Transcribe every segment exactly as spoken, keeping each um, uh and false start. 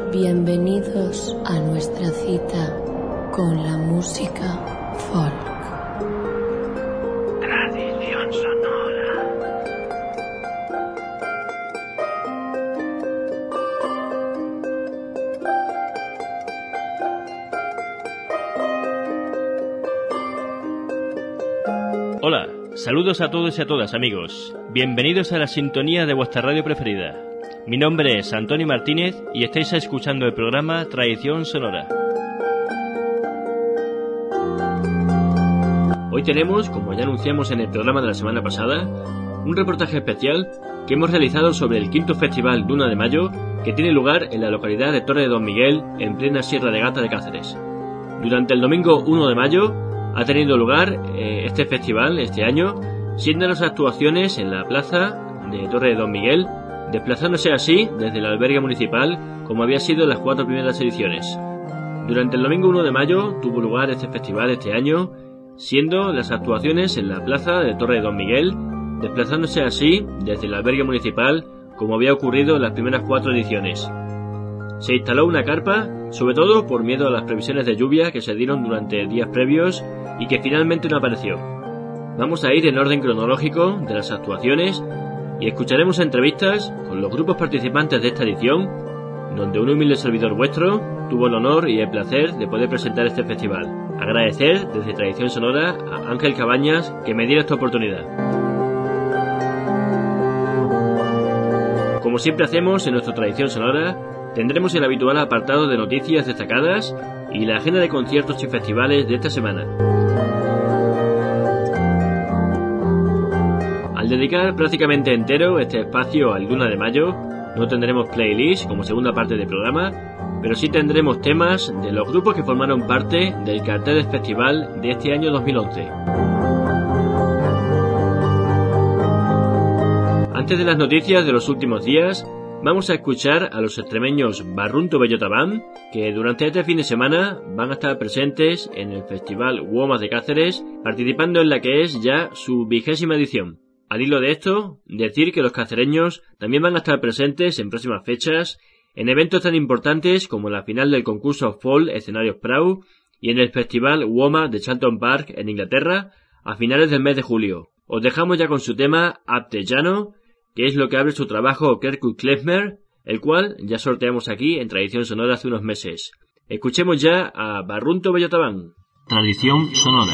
Bienvenidos a nuestra cita con la música folk. Tradición sonora. Hola, saludos a todos y a todas, amigos. Bienvenidos a la sintonía de vuestra radio preferida. Mi nombre es Antonio Martínez y estáis escuchando el programa Tradición Sonora. Hoy tenemos, como ya anunciamos en el programa de la semana pasada, un reportaje especial que hemos realizado sobre el quinto Festival Luna de Mayo, que tiene lugar en la localidad de Torre de Don Miguel, en plena Sierra de Gata de Cáceres. Durante el domingo uno de mayo ha tenido lugar eh, este festival este año, siendo las actuaciones en la plaza de Torre de Don Miguel, desplazándose así desde el albergue municipal como había sido en las cuatro primeras ediciones. Durante el domingo uno de mayo tuvo lugar este festival este año, siendo las actuaciones en la plaza de Torre de Don Miguel, desplazándose así desde el albergue municipal como había ocurrido en las primeras cuatro ediciones. Se instaló una carpa, sobre todo por miedo a las previsiones de lluvia que se dieron durante días previos y que finalmente no apareció. Vamos a ir en orden cronológico de las actuaciones y escucharemos entrevistas con los grupos participantes de esta edición, donde un humilde servidor vuestro tuvo el honor y el placer de poder presentar este festival. Agradecer desde Tradición Sonora a Ángel Cabañas que me diera esta oportunidad. Como siempre hacemos en nuestra Tradición Sonora, tendremos el habitual apartado de noticias destacadas y la agenda de conciertos y festivales de esta semana. Al dedicar prácticamente entero este espacio al Luna de Mayo, no tendremos playlist como segunda parte del programa, pero sí tendremos temas de los grupos que formaron parte del cartel del festival de este año dos mil once. Antes de las noticias de los últimos días, vamos a escuchar a los extremeños Barrunto Bellota Band, que durante este fin de semana van a estar presentes en el Festival Womas de Cáceres, participando en la que es ya su vigésima edición. Al hilo de esto, decir que los cacereños también van a estar presentes en próximas fechas, en eventos tan importantes como la final del concurso Fall Escenarios Prau y en el Festival Womas de Charlton Park en Inglaterra a finales del mes de julio. Os dejamos ya con su tema Aptellano, que es lo que abre su trabajo Kirkwood Klezmer, el cual ya sorteamos aquí en Tradición Sonora hace unos meses. Escuchemos ya a Barrunto Bellota Band. Tradición Sonora.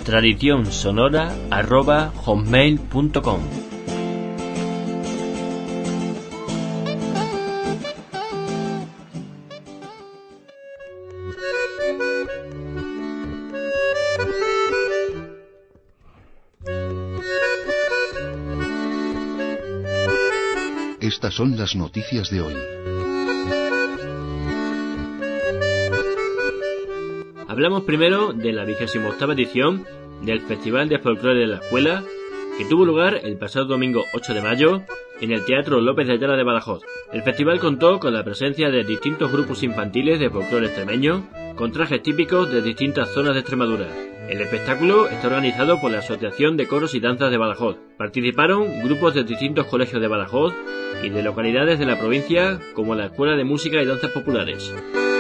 tradicionsonora arroba hotmail punto com. Estas son las noticias de hoy. Hablamos primero de la vigésima octava edición del Festival de Folclore de la Escuela, que tuvo lugar el pasado domingo ocho de mayo en el Teatro López de Ayala de Badajoz. El festival contó con la presencia de distintos grupos infantiles de folclore extremeño, con trajes típicos de distintas zonas de Extremadura. El espectáculo está organizado por la Asociación de Coros y Danzas de Badajoz. Participaron grupos de distintos colegios de Badajoz y de localidades de la provincia, como la Escuela de Música y Danzas Populares.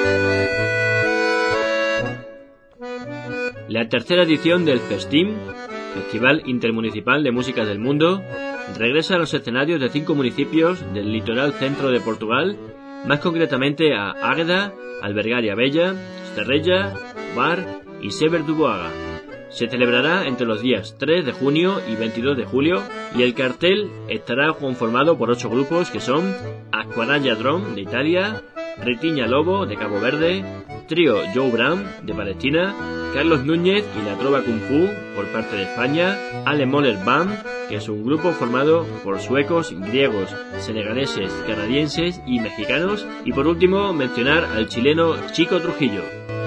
La tercera edición del FESTIM, Festival Intermunicipal de Música del Mundo, regresa a los escenarios de cinco municipios del litoral centro de Portugal, más concretamente a Águeda, Albergaria Bella, Esterreja, Bar y Sever do Boaga. Se celebrará entre los días tres de junio y veintidós de julio y el cartel estará conformado por ocho grupos que son Aquaralla Drum de Italia, Ritiña Lobo de Cabo Verde, Trío Joe Brown de Palestina, Carlos Núñez y la Trova Kung Fu por parte de España, Ale Moller Band, que es un grupo formado por suecos, griegos, senegaleses, canadienses y mexicanos, y por último mencionar al chileno Chico Trujillo.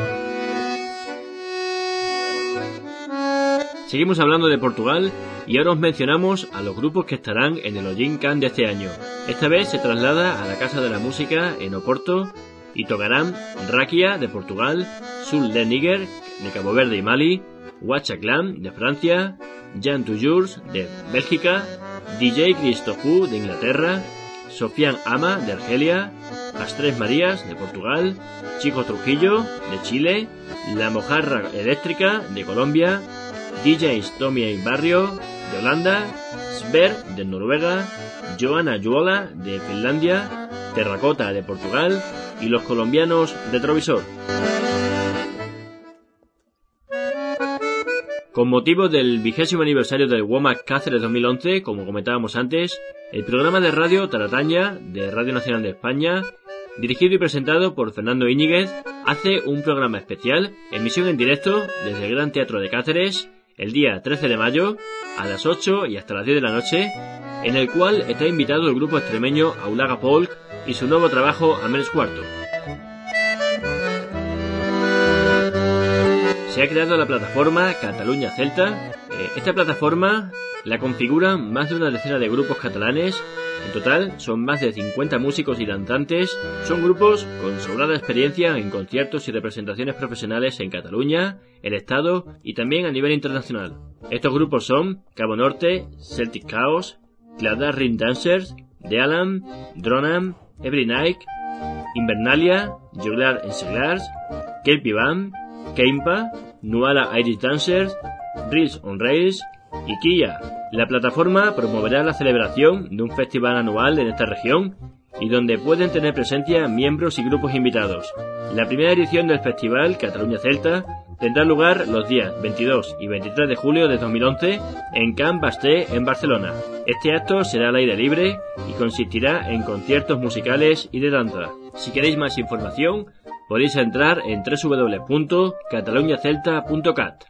Seguimos hablando de Portugal y ahora os mencionamos a los grupos que estarán en el Ollín Can de este año. Esta vez se traslada a la Casa de la Música en Oporto y tocarán Rakia de Portugal, Sul de Níger de Cabo Verde y Mali, Huachaclan de Francia, Jan Toujurs de Bélgica, D J Christophu de Inglaterra, Sofian Ama de Argelia, As Tres Marías de Portugal, Chico Trujillo de Chile, La Mojarra Eléctrica de Colombia, D Js Tommy y Barrio de Holanda, Sver de Noruega, Joana Juola de Finlandia, Terracota de Portugal y los colombianos Retrovisor. Con motivo del vigésimo aniversario del WOMAC Cáceres dos mil once, como comentábamos antes, el programa de radio Tarataña de Radio Nacional de España, dirigido y presentado por Fernando Íñiguez, hace un programa especial, emisión en directo desde el Gran Teatro de Cáceres, el día trece de mayo, a las ocho y hasta las diez de la noche, en el cual está invitado el grupo extremeño Aulaga Folk y su nuevo trabajo Amers Cuarto. Se ha creado la plataforma Cataluña Celta. Esta plataforma la configuran más de una decena de grupos catalanes. En total son más de cincuenta músicos y danzantes. Son grupos con sobrada experiencia en conciertos y representaciones profesionales en Cataluña, el Estado y también a nivel internacional. Estos grupos son Cabo Norte, Celtic Chaos, Cladar Ring Dancers, The Alam, Dronam, Every Night, Invernalia, Juglar en Seglars, Kelpie Band, Keimpa, Nuala Irish Dancers, Reels on Rails y Kia. La plataforma promoverá la celebración de un festival anual en esta región y donde pueden tener presencia miembros y grupos invitados. La primera edición del festival Cataluña Celta tendrá lugar los días veintidós y veintitrés de julio de dos mil once en Can Basté en Barcelona. Este acto será al aire libre y consistirá en conciertos musicales y de danza. Si queréis más información, podéis entrar en doble u doble u doble u punto cataluña celta punto cat.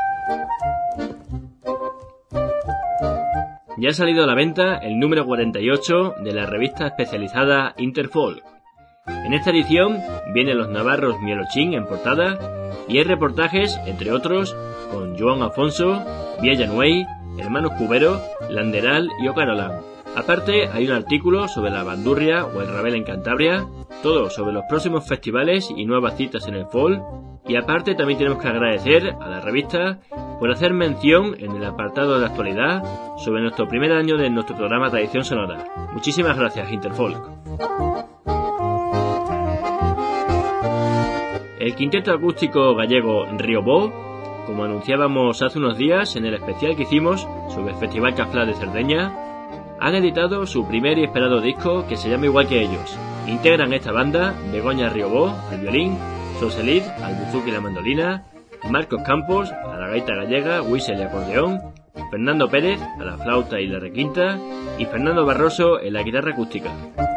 Ya ha salido a la venta el número cuarenta y ocho de la revista especializada Interfolk. En esta edición vienen los navarros Mielochín en portada y hay reportajes, entre otros, con Joan Afonso, Villanuey, Hermanos Cubero, Landeral y Ocarolán. Aparte hay un artículo sobre la bandurria o el rabel en Cantabria, todo sobre los próximos festivales y nuevas citas en el folk. Y aparte también tenemos que agradecer a la revista por hacer mención en el apartado de la actualidad sobre nuestro primer año de nuestro programa Tradición Sonora. Muchísimas gracias, Interfolk. El quinteto acústico gallego Riobó, como anunciábamos hace unos días en el especial que hicimos sobre el Festival Cafla de Cerdeña, han editado su primer y esperado disco que se llama igual que ellos. Integran esta banda Begoña Riobó al violín, Soselit al buzuki y la mandolina, Marcos Campos a la gaita gallega, whistle y acordeón, Fernando Pérez a la flauta y la requinta y Fernando Barroso en la guitarra acústica.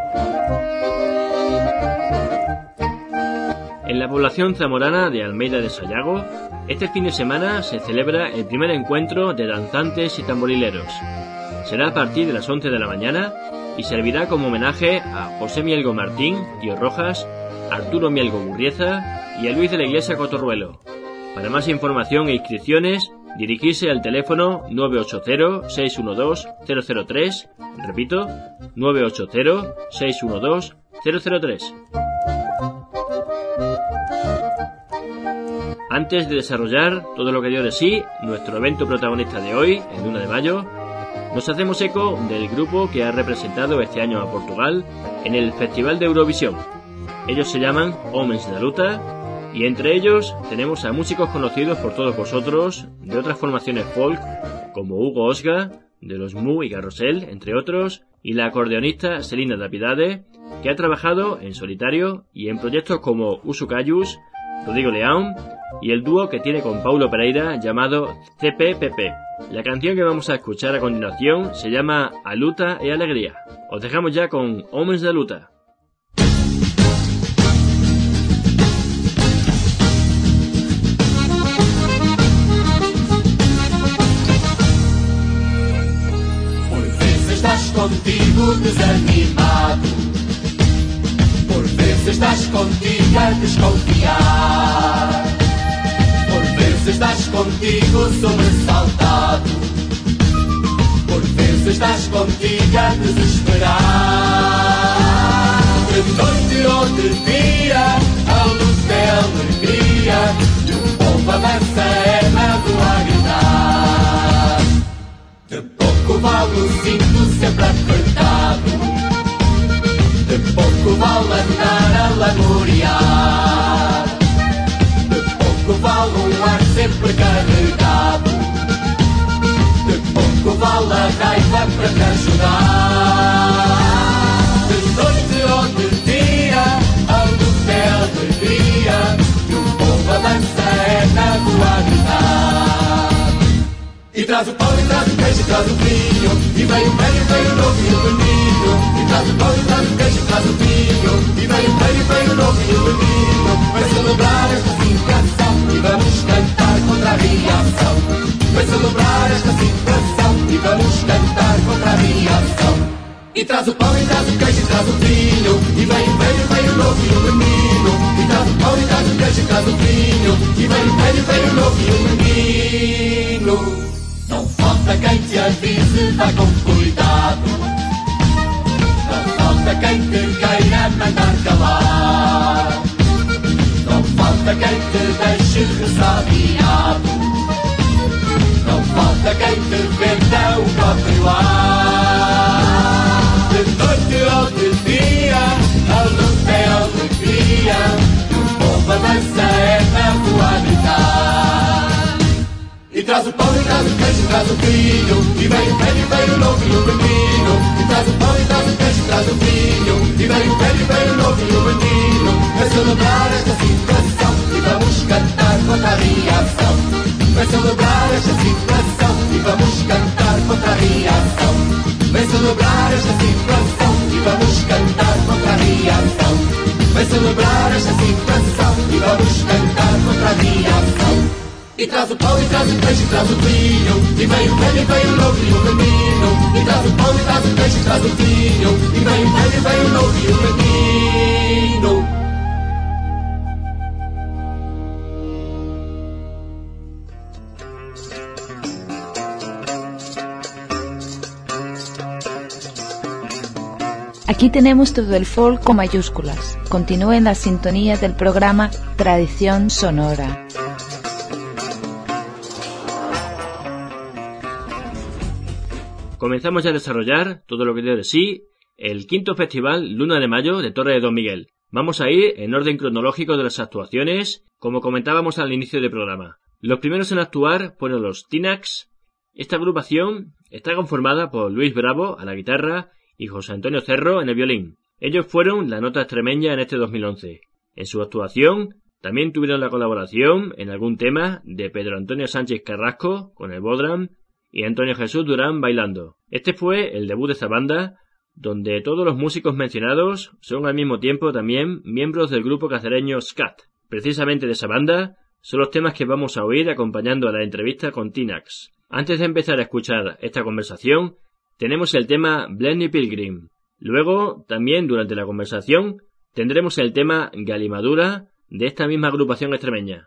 En la población zamorana de Almeida de Sayago, este fin de semana se celebra el primer encuentro de danzantes y tamborileros. Será a partir de las once de la mañana y servirá como homenaje a José Mielgo Martín, Tío Rojas, Arturo Mielgo Gurrieza y a Luis de la Iglesia Cotorruelo. Para más información e inscripciones, dirigirse al teléfono nueve ocho cero, seis uno dos, cero cero tres, repito, nueve ocho cero, seis uno dos, cero cero tres. Antes de desarrollar todo lo que dio de sí nuestro evento protagonista de hoy, el uno de mayo, nos hacemos eco del grupo que ha representado este año a Portugal en el Festival de Eurovisión. Ellos se llaman Homens da Luta y entre ellos tenemos a músicos conocidos por todos vosotros de otras formaciones folk como Hugo Osga, de los Mu y Carrosel, entre otros, y la acordeonista Selina Lapidade, que ha trabajado en solitario y en proyectos como Usucayus, Rodrigo León y el dúo que tiene con Paulo Pereira llamado C P P P. La canción que vamos a escuchar a continuación se llama A Luta e Alegría. Os dejamos ya con Homens da Luta. Por vezes estás contigo desanimado, por vezes estás contigo a desconfiar, por vezes estás contigo sobressaltado, por vezes estás contigo a desesperar. De noite ou de dia, a luz é alegria, e o povo avança é mago a gritar. De pouco vale o cinto sempre apertado, de pouco vale andar a lamuriar, de pouco vale um ar sempre carregado, de pouco vale a raiva para te ajudar. De noite ou de dia, a luz é alegria, e o povo avança é na rua a gritar. E traz o pão, e traz o queijo, e traz o vinho, e vem o velho, vem o novo e o menino. E traz o pão, e traz o queijo, e traz o vinho, e vem o velho, vem o novo e o menino. Vai celebrar esta situação e vamos cantar contra a reação. Vai celebrar esta situação e vamos cantar contra a reação. E traz o pão, e traz o queijo, e traz o vinho, e vem o velho, vem o novo e o menino. E traz o pão, e traz o queijo, e traz o vinho, e vem o velho, vem o novo e o menino. Não falta quem te avise, vá com cuidado. Não falta quem te queira mandar calar. Não falta quem te deixe ressabiado. Não falta quem te venda o próprio ar. De noite ou de dia, a luz é alegria, e o povo avança é na rua a gritar. E traz o pão, e traz o queijo, e traz o vinho, e vem o velho, vem o novo e o menino. E traz o pão, e traz o queijo, e traz o vinho, e vem o velho, vem o novo e o menino. Vai celebrar esta situação e vamos cantar contra a reação. Vai celebrar esta situação e vamos cantar contra a reação. Vai celebrar esta situação e vamos cantar contra a reação. Vai celebrar esta situação e vamos cantar contra a reação. E traz o pão, e traz o queijo, e traz o vinho, e vem o velho, e vem o novo e o menino. E traz o pão, e traz o queijo, e traz o vinho, e vem o velho, e vem o novo e o menino. Aquí tenemos todo el folk con mayúsculas. Continúe en la sintonía del programa Tradición Sonora. Comenzamos ya a desarrollar todo lo que dio de sí el quinto Festival Luna de Mayo de Torre de Don Miguel. Vamos a ir en orden cronológico de las actuaciones, como comentábamos al inicio del programa. Los primeros en actuar fueron los Tinax. Esta agrupación está conformada por Luis Bravo a la guitarra y José Antonio Cerro en el violín. Ellos fueron la nota extremeña en este dos mil once. En su actuación También tuvieron la colaboración en algún tema de Pedro Antonio Sánchez Carrasco con el Bodram y Antonio Jesús Durán bailando. Este fue el debut de esta banda, donde todos los músicos mencionados son al mismo tiempo también miembros del grupo cacereño Scat. Precisamente de esa banda son los temas que vamos a oír acompañando a la entrevista con Tinax. Antes de empezar a escuchar esta conversación, tenemos el tema Blenny Pilgrim. Luego, también durante la conversación, tendremos el tema Galimadura de esta misma agrupación extremeña.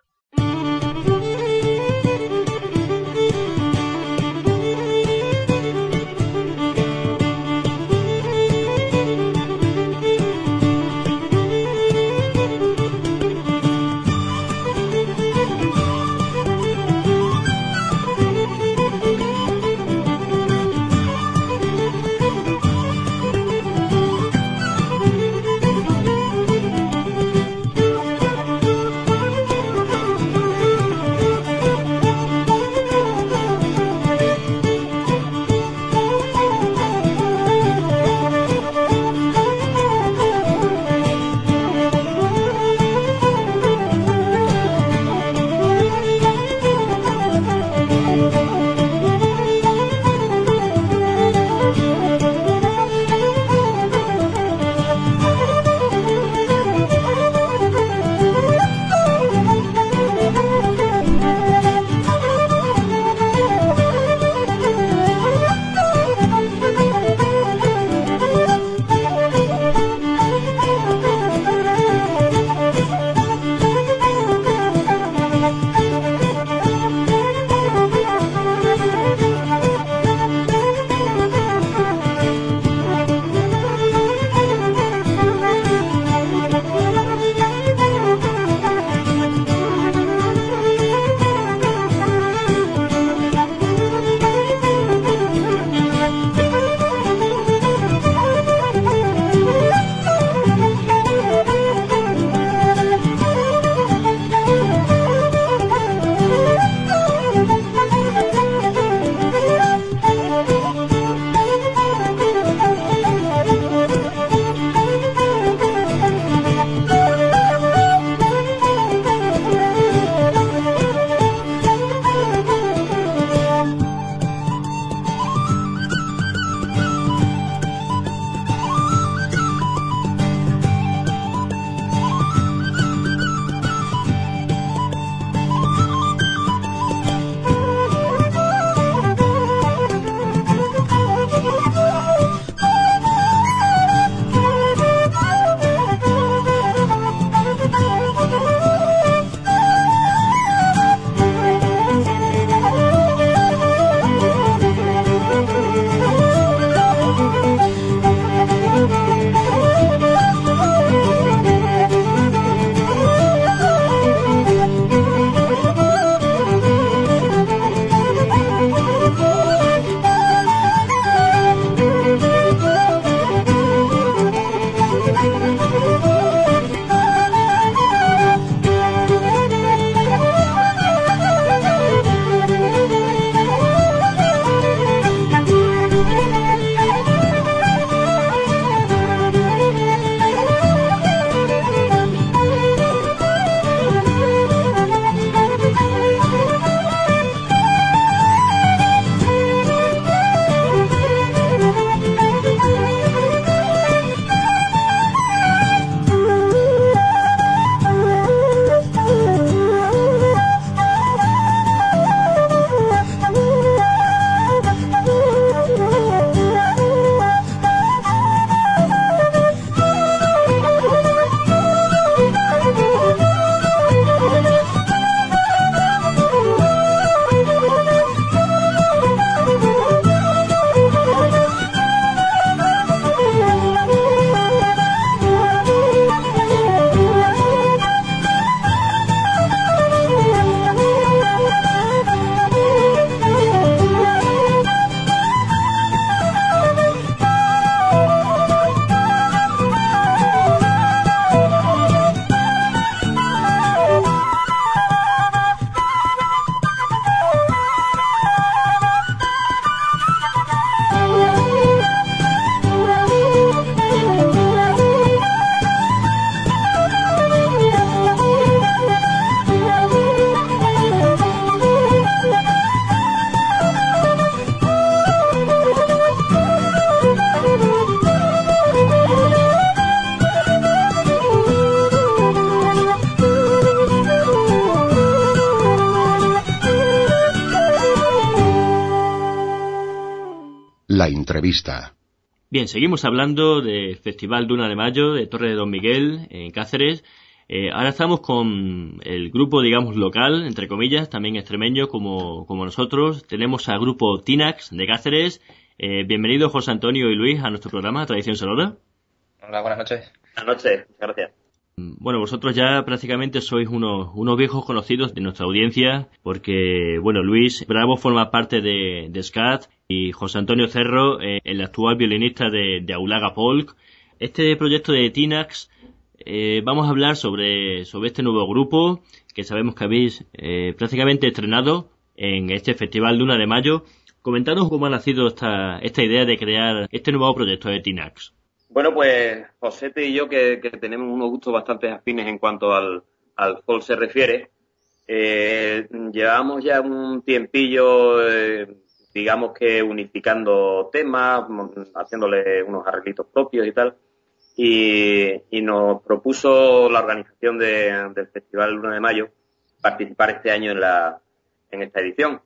La entrevista. Bien, seguimos hablando del Festival Duna de Mayo de Torre de Don Miguel, en Cáceres. Eh, ahora estamos con el grupo, digamos, local, entre comillas, también extremeño como, como nosotros. Tenemos al grupo Tinax de Cáceres. Eh, bienvenidos José Antonio y Luis a nuestro programa Tradición Sonora. Hola, buenas noches. Buenas noches, gracias. Bueno, vosotros ya prácticamente sois unos, unos viejos conocidos de nuestra audiencia, porque, bueno, Luis Bravo forma parte de, de SCAT y José Antonio Cerro, eh, el actual violinista de, de Aulaga Folk. Este proyecto de Tinax, eh, vamos a hablar sobre, sobre este nuevo grupo que sabemos que habéis eh, prácticamente estrenado en este Festival Duna de Mayo. Comentanos cómo ha nacido esta, esta idea de crear este nuevo proyecto de Tinax. Bueno, pues Josete y yo, que, que tenemos unos gustos bastante afines en cuanto al, al folk se refiere, eh, llevamos ya un tiempillo, eh, digamos que unificando temas, haciéndole unos arreglitos propios y tal, y, y nos propuso la organización de, del Festival Duna de Mayo participar este año en la en esta edición.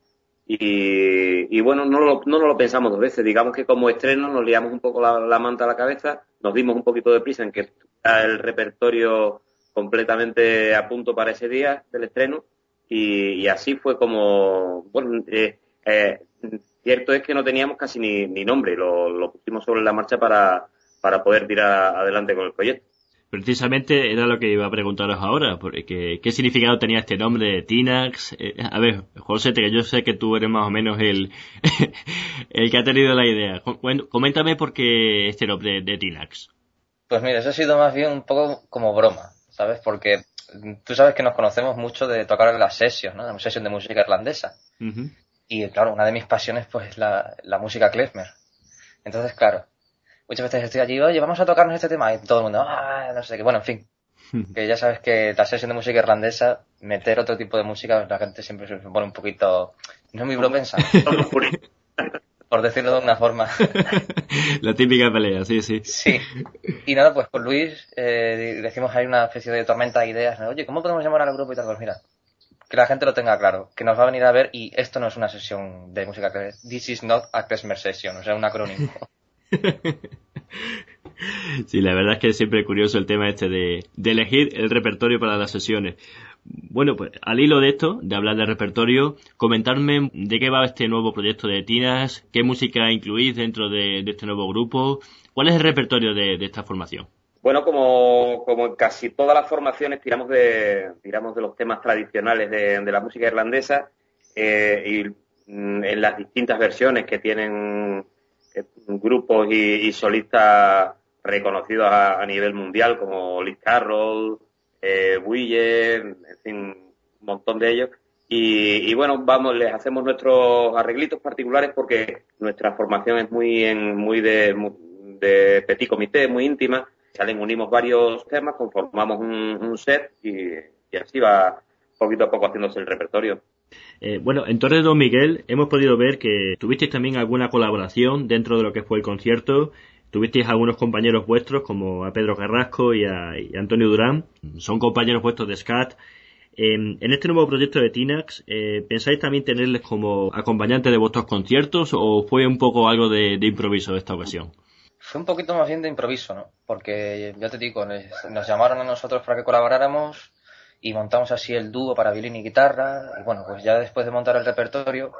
Y, y bueno, no lo, no nos lo pensamos dos veces. Digamos que como estreno nos liamos un poco la, la manta a la cabeza, nos dimos un poquito de prisa en que está el repertorio completamente a punto para ese día del estreno, y, y así fue como, bueno, eh, eh, cierto es que no teníamos casi ni, ni nombre, lo, lo pusimos sobre la marcha para, para poder tirar adelante con el proyecto. Precisamente era lo que iba a preguntaros ahora, porque ¿qué significado tenía este nombre de Tinax? Eh, a ver, José, que yo sé que tú eres más o menos el el que ha tenido la idea. Coméntame por qué este nombre de Tinax. Pues mira, eso ha sido más bien un poco como broma, ¿sabes? Porque tú sabes que nos conocemos mucho de tocar en las sessions, ¿no? La sesión de música irlandesa. Uh-huh. Y claro, una de mis pasiones pues es la, la música klezmer. Entonces, claro, muchas veces estoy allí, oye, vamos a tocarnos este tema, y todo el mundo, ah, no sé qué, bueno, en fin. Que ya sabes que la sesión de música irlandesa, meter otro tipo de música, la gente siempre se pone un poquito, no muy propensa, por decirlo de una forma. La típica pelea, sí, sí. Sí. Y nada, pues con Luis eh, decimos ahí una especie de tormenta de ideas, ¿no? Oye, ¿cómo podemos llamar al grupo y tal? Pues mira, que la gente lo tenga claro, que nos va a venir a ver y esto no es una sesión de música, this is not a klezmer session, o sea, un acrónimo. Sí, la verdad es que es siempre curioso el tema este de, de elegir el repertorio para las sesiones. Bueno, pues al hilo de esto, de hablar de repertorio, comentarme de qué va este nuevo proyecto de Tinax, qué música incluís dentro de, de este nuevo grupo, cuál es el repertorio de, de esta formación. Bueno, como, como en casi todas las formaciones tiramos de, tiramos de los temas tradicionales de, de la música irlandesa, eh, y mm, en las distintas versiones que tienen grupos y, y solistas reconocidos a, a nivel mundial como Liz Carroll, eh, Buille, en fin, un montón de ellos. Y, y bueno, vamos, les hacemos nuestros arreglitos particulares porque nuestra formación es muy en, muy de, de petit comité, muy íntima. Salen, unimos varios temas, conformamos un, un set y, y así va poquito a poco haciéndose el repertorio. Eh, bueno, en Torre de Don Miguel hemos podido ver que tuvisteis también alguna colaboración dentro de lo que fue el concierto. Tuvisteis algunos compañeros vuestros como a Pedro Carrasco y a, y a Antonio Durán. Son compañeros vuestros de SCAT. Eh, en este nuevo proyecto de Tinax, eh, ¿pensáis también tenerles como acompañantes de vuestros conciertos o fue un poco algo de, de improviso esta ocasión? Fue un poquito más bien de improviso, ¿no? Porque ya te digo, nos llamaron a nosotros para que colaboráramos y montamos así el dúo para violín y guitarra. Y bueno, pues ya después de montar el repertorio,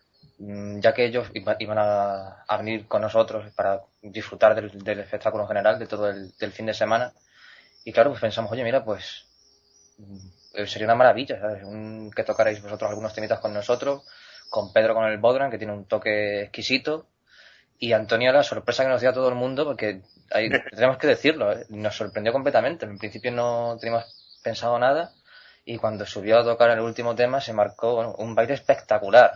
ya que ellos iban a, a venir con nosotros para disfrutar del, del espectáculo en general, de todo el del fin de semana. Y claro, pues pensamos, oye, mira, pues sería una maravilla, ¿sabes? Un, que tocarais vosotros algunos temitas con nosotros, con Pedro con el bodhrán, que tiene un toque exquisito, y Antonio, la sorpresa que nos dio a todo el mundo, porque ahí, tenemos que decirlo, ¿eh? Nos sorprendió completamente. En principio no teníamos pensado nada, y cuando subió a tocar el último tema se marcó, bueno, un baile espectacular.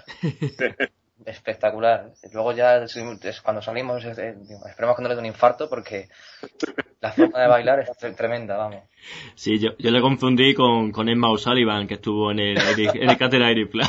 Espectacular. Luego ya es cuando salimos, es, es, esperemos que no le dé un infarto porque la forma de bailar es tremenda, vamos. Sí, yo, yo le confundí con, con Emma O'Sullivan, que estuvo en el, en el Catedral Airplay.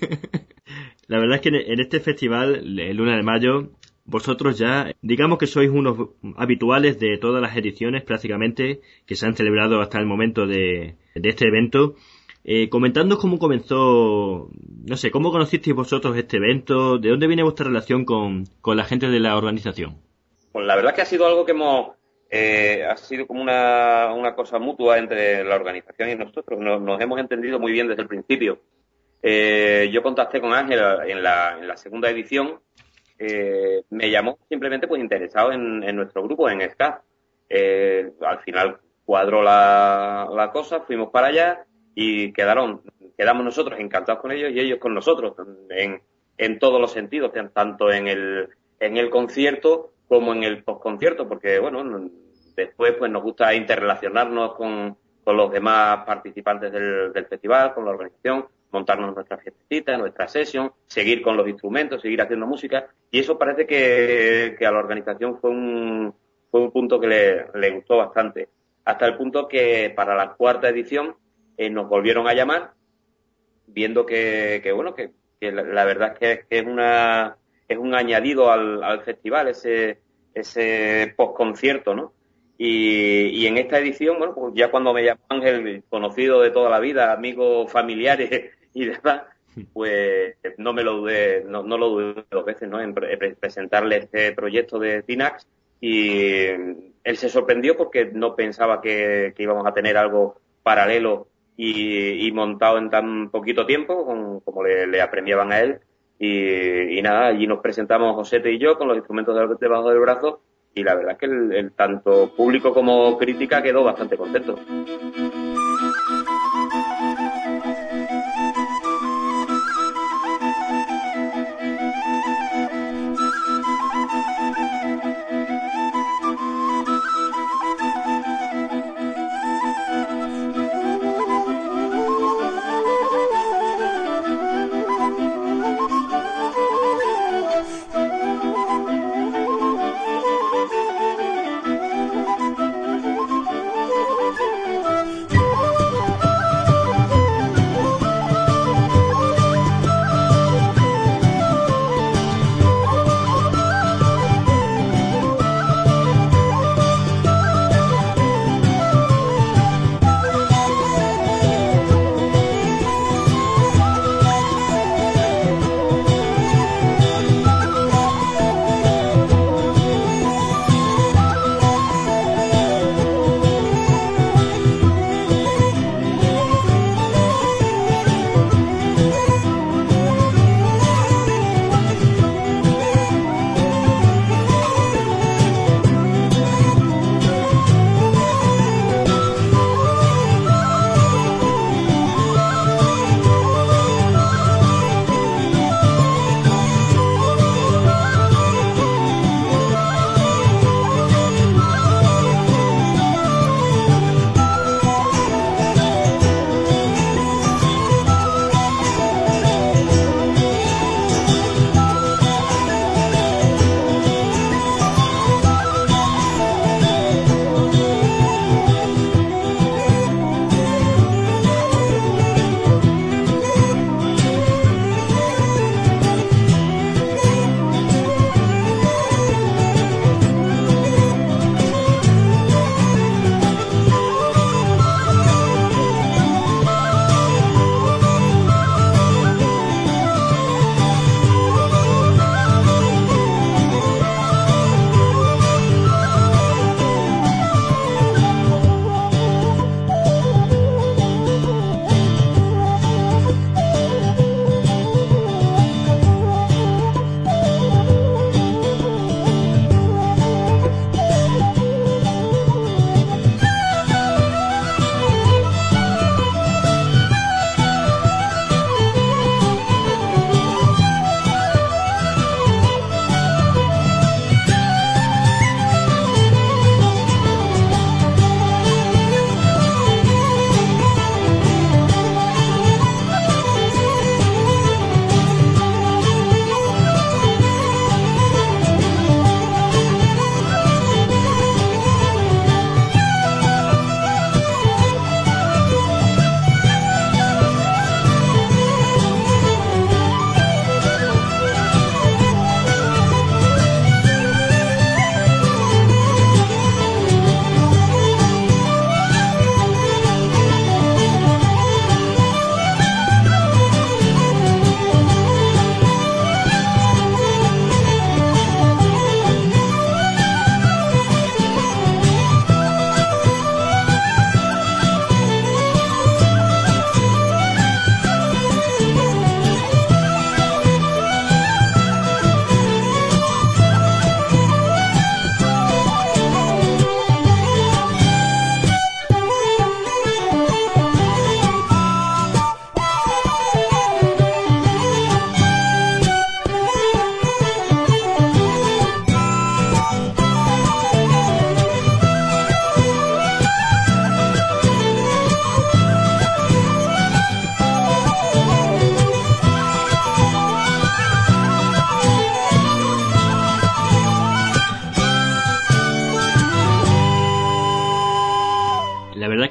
La verdad es que en este festival, el Duna de Mayo, vosotros ya, digamos que sois unos habituales de todas las ediciones prácticamente que se han celebrado hasta el momento de, de este evento. Eh, comentando cómo comenzó, no sé, cómo conocisteis vosotros este evento, de dónde viene vuestra relación con, con la gente de la organización. Pues la verdad que ha sido algo que hemos, eh, ha sido como una, una cosa mutua entre la organización y nosotros. Nos, nos hemos entendido muy bien desde el principio. Eh, yo contacté con Ángel en la, en la segunda edición. Eh, me llamó simplemente pues interesado en, en nuestro grupo, en Ska. Eh, al final cuadró la, la cosa, fuimos para allá y quedaron, quedamos nosotros encantados con ellos y ellos con nosotros en, en todos los sentidos, tanto en el, en el concierto como en el postconcierto, porque bueno, después pues nos gusta interrelacionarnos con, con los demás participantes del, del festival, con la organización, montarnos nuestra fiestecita, nuestra sesión, seguir con los instrumentos, seguir haciendo música, y eso parece que, que a la organización fue un, fue un punto que le, le gustó bastante, hasta el punto que para la cuarta edición eh, nos volvieron a llamar, viendo que, que bueno, que, que la, la verdad es que, que es una es un añadido al, al festival, ese ese postconcierto, ¿no? Y, y en esta edición, bueno, pues ya cuando me llamó Ángel, conocido de toda la vida, amigos familiares y demás, pues no me lo dudé, no, no lo dudé dos veces, ¿no? En pre- presentarle este proyecto de Tinax, y él se sorprendió porque no pensaba que, que íbamos a tener algo paralelo y, y montado en tan poquito tiempo, con, como le, le apremiaban a él. Y, y nada, allí nos presentamos Josete y yo con los instrumentos de- debajo del brazo, y la verdad es que el, el tanto público como crítica quedó bastante contento.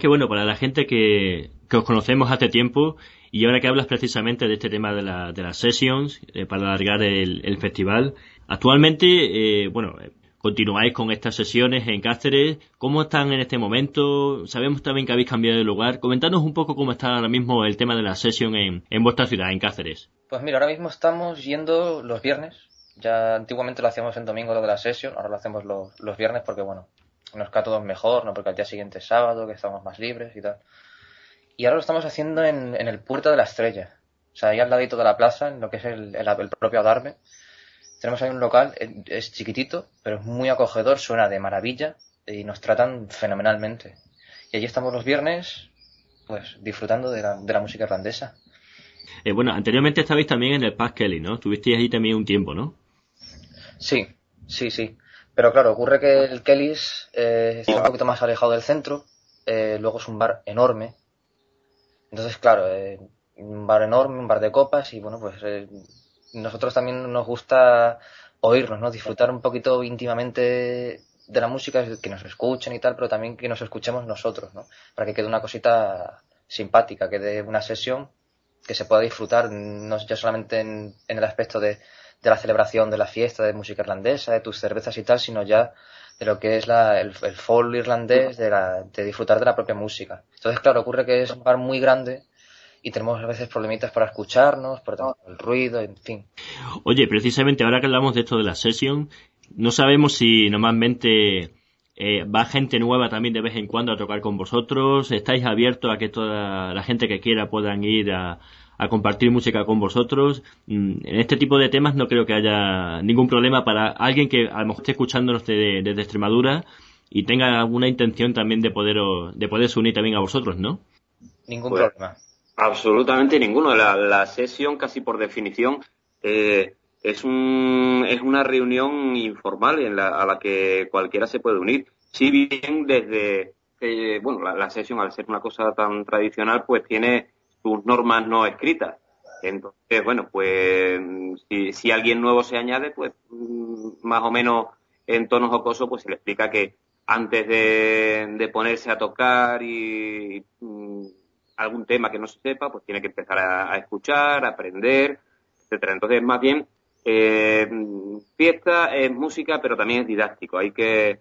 que, bueno, para la gente que, que os conocemos hace tiempo, y ahora que hablas precisamente de este tema de, la, de las sessions, eh, para alargar el, el festival, actualmente, eh, bueno, continuáis con estas sesiones en Cáceres. ¿Cómo están en este momento? Sabemos también que habéis cambiado de lugar. Comentadnos un poco cómo está ahora mismo el tema de la sesión en, en vuestra ciudad, en Cáceres. Pues mira, ahora mismo estamos yendo los viernes. Ya antiguamente lo hacíamos en domingo lo de la sesión, ahora lo hacemos los, los viernes porque, bueno, nos cae todo mejor, ¿no? Porque al día siguiente es sábado, que estamos más libres y tal. Y ahora lo estamos haciendo en, en el Puerto de la Estrella. O sea, ahí al ladito de la plaza, en lo que es el, el, el propio Adarve. Tenemos ahí un local, es chiquitito, pero es muy acogedor, suena de maravilla y nos tratan fenomenalmente. Y allí estamos los viernes, pues, disfrutando de la, de la música irlandesa. Eh, bueno, anteriormente estabais también en el Pub Kelly, ¿no? Estuvisteis ahí también un tiempo, ¿no? Sí, sí, sí. Pero claro, ocurre que el Kelly's eh, está un poquito más alejado del centro, eh, luego es un bar enorme. Entonces, claro, eh, un bar enorme, un bar de copas y bueno, pues eh, nosotros también nos gusta oírnos, ¿no? Disfrutar un poquito íntimamente de la música, que nos escuchen y tal, pero también que nos escuchemos nosotros, ¿no? Para que quede una cosita simpática, que dé una sesión que se pueda disfrutar, no ya solamente en, en el aspecto de de la celebración de la fiesta de música irlandesa, de tus cervezas y tal, sino ya de lo que es la, el, el folk irlandés, de, la, de disfrutar de la propia música. Entonces, claro, ocurre que es un bar muy grande y tenemos a veces problemitas para escucharnos, por el ruido, en fin. Oye, precisamente ahora que hablamos de esto de la sesión, no sabemos si normalmente eh, va gente nueva también de vez en cuando a tocar con vosotros. ¿Estáis abiertos a que toda la gente que quiera puedan ir a a compartir música con vosotros? En este tipo de temas no creo que haya ningún problema para alguien que a lo mejor esté escuchándonos desde, desde Extremadura y tenga alguna intención también de poder de poderse unir también a vosotros, ¿no? Ningún pues, problema. Absolutamente ninguno. La, la sesión, casi por definición, eh, es un es una reunión informal en la, a la que cualquiera se puede unir. Si bien desde, eh, bueno, la, la sesión, al ser una cosa tan tradicional, pues tiene sus normas no escritas. Entonces, bueno, pues si, si alguien nuevo se añade, pues más o menos en tono jocoso, pues se le explica que antes de, de ponerse a tocar y, y algún tema que no se sepa, pues tiene que empezar a, a escuchar, a aprender, etcétera. Entonces, más bien, eh, fiesta es música, pero también es didáctico. Hay que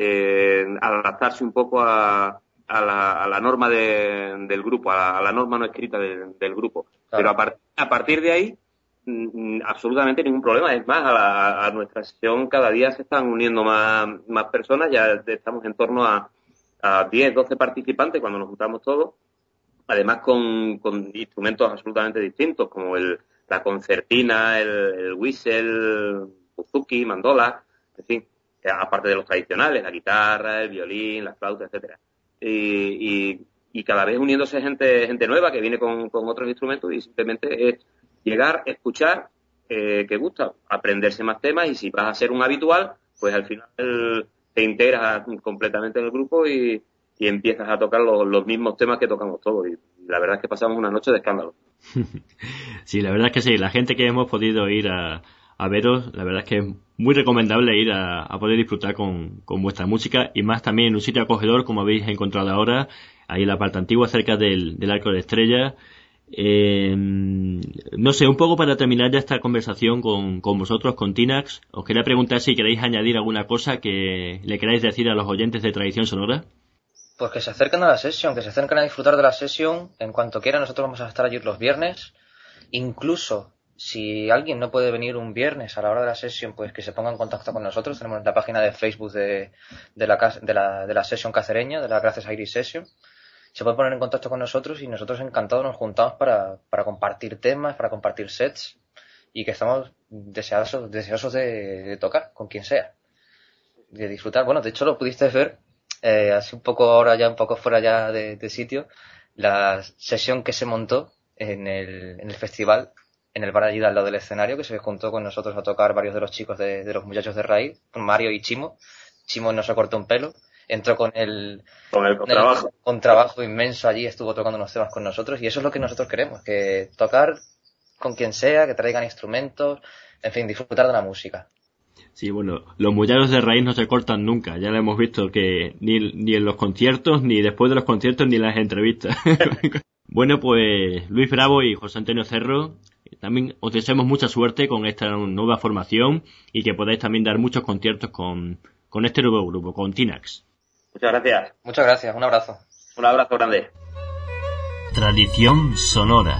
eh, adaptarse un poco a A la, a la norma de, del grupo, a la, a la norma no escrita de, del grupo. Claro. Pero a, part, a partir de ahí, mm, absolutamente ningún problema. Es más, a, la, a nuestra sesión cada día se están uniendo más, más personas. Ya estamos en torno a, a diez, doce participantes cuando nos juntamos todos. Además con, con instrumentos absolutamente distintos, como el, la concertina, el, el whistle, el buzuki, mandola, en fin, aparte de los tradicionales, la guitarra, el violín, la flauta, etcétera. Y, y, y cada vez uniéndose gente gente nueva que viene con, con otros instrumentos y simplemente es llegar, escuchar, eh, que gusta, aprenderse más temas y si vas a ser un habitual, pues al final te integras completamente en el grupo y, y empiezas a tocar los, los mismos temas que tocamos todos y la verdad es que pasamos una noche de escándalo. Sí, la verdad es que sí, la gente que hemos podido ir a a veros, la verdad es que es muy recomendable ir a, a poder disfrutar con, con vuestra música y más también en un sitio acogedor como habéis encontrado ahora, ahí en la parte antigua cerca del, del Arco de Estrella. Eh, no sé, un poco para terminar ya esta conversación con, con vosotros, con Tinax, os quería preguntar si queréis añadir alguna cosa que le queráis decir a los oyentes de Tradición Sonora. Pues que se acerquen a la sesión, que se acerquen a disfrutar de la sesión en cuanto quieran. Nosotros vamos a estar allí los viernes, incluso si alguien no puede venir un viernes a la hora de la sesión, pues que se ponga en contacto con nosotros. Tenemos la página de Facebook de, de, la, de, la, de la sesión cacereña, de la Gracias Irish Session. Se puede poner en contacto con nosotros y nosotros encantados nos juntamos para, para compartir temas, para compartir sets y que estamos deseosos, deseosos de, de tocar con quien sea, de disfrutar. Bueno, de hecho lo pudiste ver, eh, así un poco ahora ya, un poco fuera ya de, de sitio, la sesión que se montó en el, en el festival, en el bar allí al lado del escenario, que se juntó con nosotros a tocar varios de los chicos de, de los muchachos de Raíz, Mario y Chimo. Chimo no se cortó un pelo, entró con el, con el contrabajo. El, con trabajo inmenso allí, estuvo tocando unos temas con nosotros y eso es lo que nosotros queremos, que tocar con quien sea, que traigan instrumentos, en fin, disfrutar de la música. Sí, bueno, los mullaros de raíz no se cortan nunca. Ya lo hemos visto que ni, ni en los conciertos, ni después de los conciertos, ni en las entrevistas. Bueno, pues Luis Bravo y José Antonio Cerro, también os deseamos mucha suerte con esta nueva formación y que podáis también dar muchos conciertos con, con este nuevo grupo, con Tinax. Muchas gracias. Muchas gracias, un abrazo. Un abrazo grande. Tradición sonora.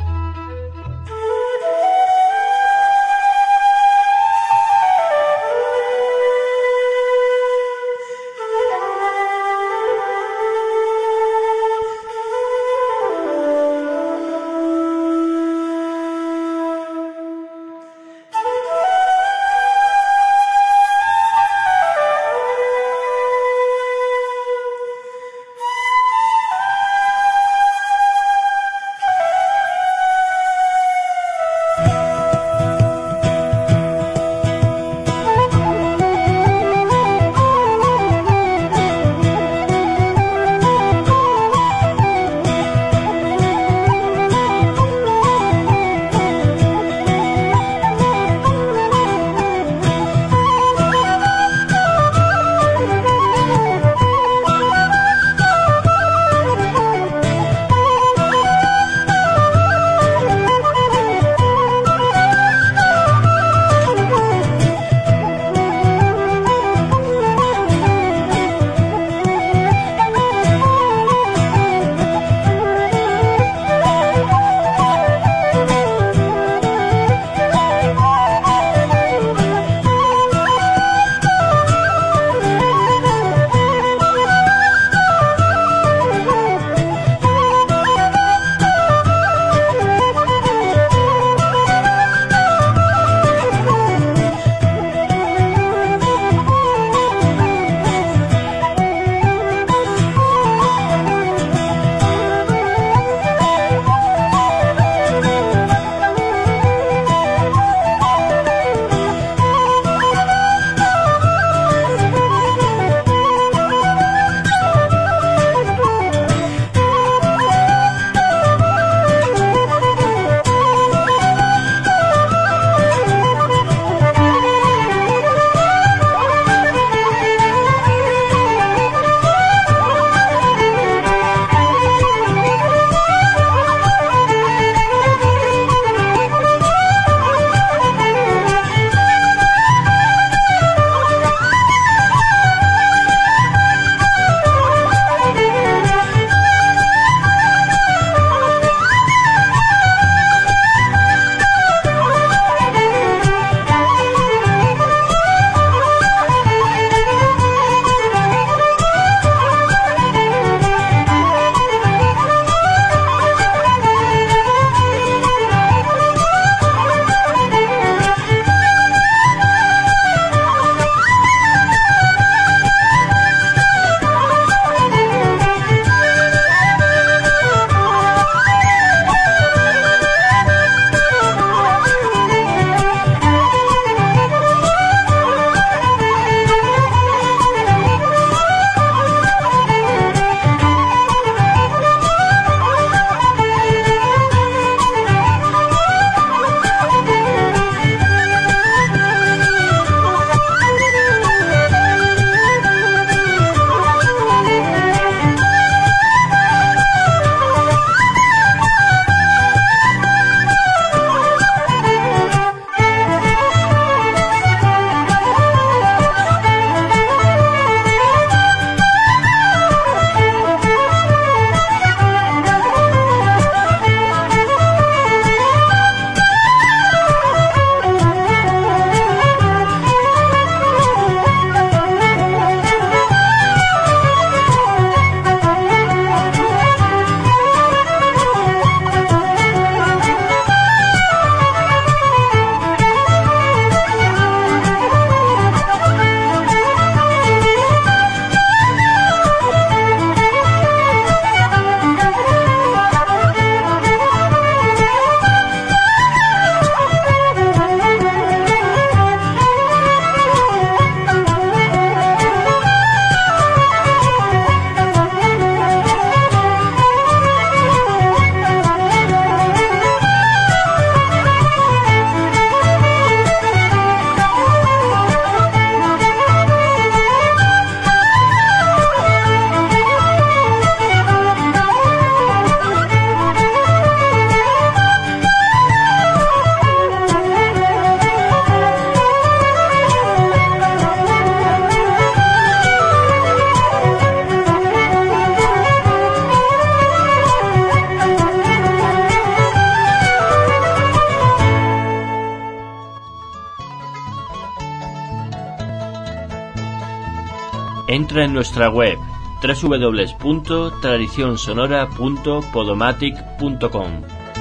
Entra en nuestra web doble u doble u doble u punto tradición sonora punto podomatic punto com.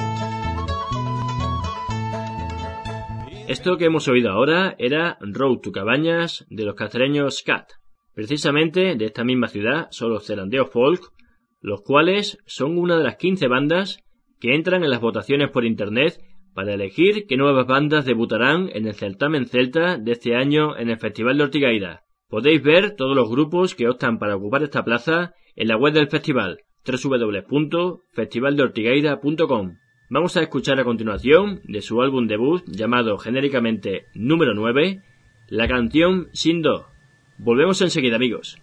Esto que hemos oído ahora era Road to Cabañas de los cacereños Cat. Precisamente de esta misma ciudad son los Cerandeo Folk, los cuales son una de las quince bandas que entran en las votaciones por internet para elegir qué nuevas bandas debutarán en el certamen celta de este año en el Festival de Ortigueira. Podéis ver todos los grupos que optan para ocupar esta plaza en la web del festival, doble u doble u doble u punto festival de ortigueira punto com. Vamos a escuchar a continuación de su álbum debut llamado genéricamente Número nueve, la canción Sin Do. Volvemos enseguida, amigos.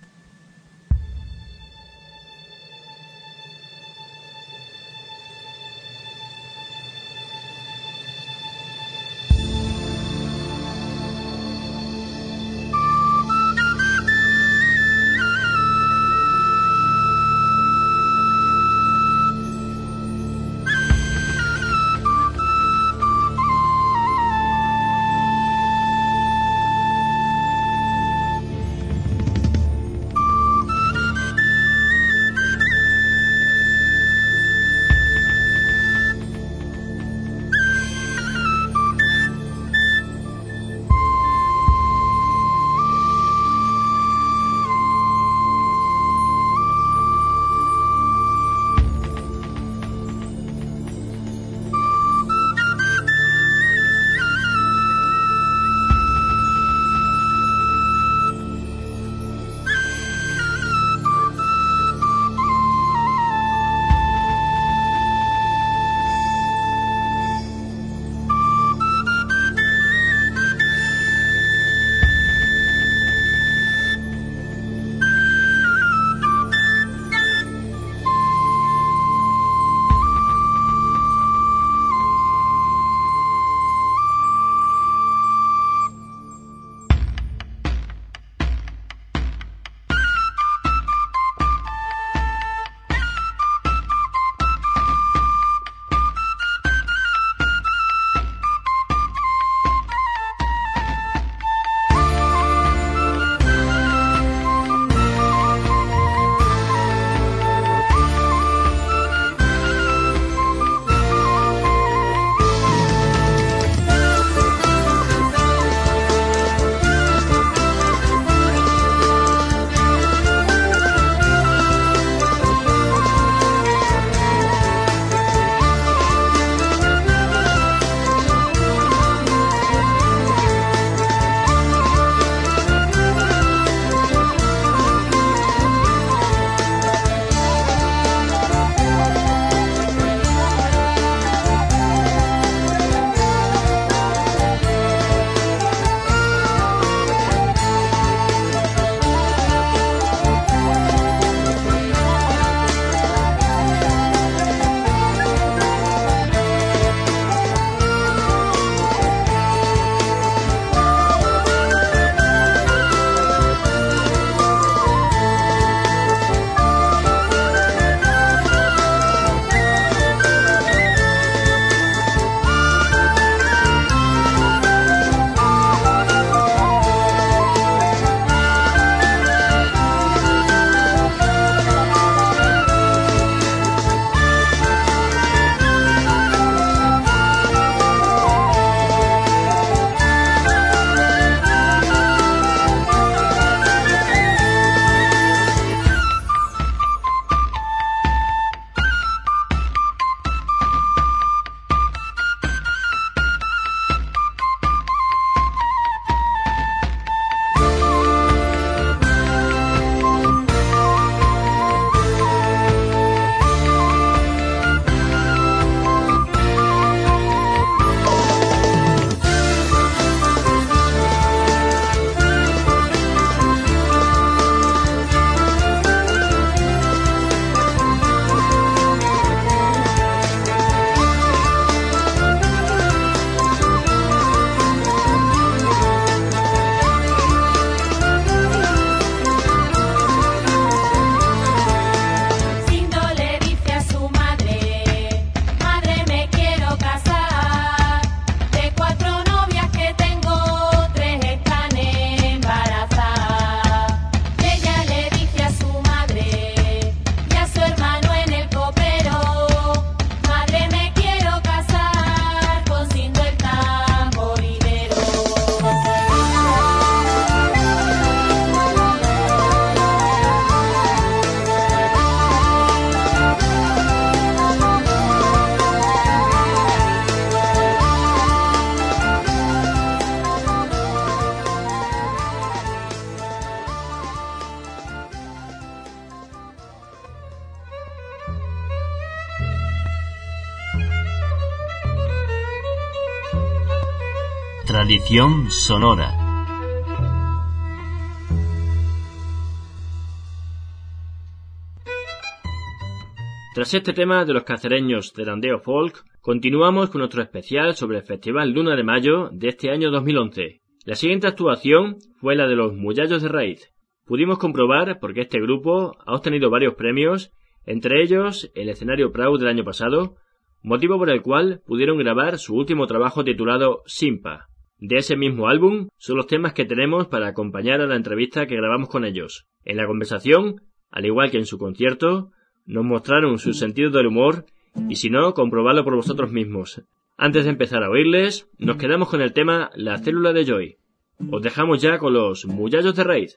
Tradición sonora. Tras este tema de los cacereños de Landeo Folk, continuamos con nuestro especial sobre el Festival Luna de Mayo de este año dos mil once. La siguiente actuación fue la de los Muyallos de Raíz. Pudimos comprobar porque este grupo ha obtenido varios premios, entre ellos el escenario Prau del año pasado, motivo por el cual pudieron grabar su último trabajo titulado Simpa. De ese mismo álbum son los temas que tenemos para acompañar a la entrevista que grabamos con ellos. En la conversación, al igual que en su concierto, nos mostraron su sentido del humor y si no, comprobadlo por vosotros mismos. Antes de empezar a oírles, nos quedamos con el tema La Célula de Joy. Os dejamos ya con los Muyallos de Raíz.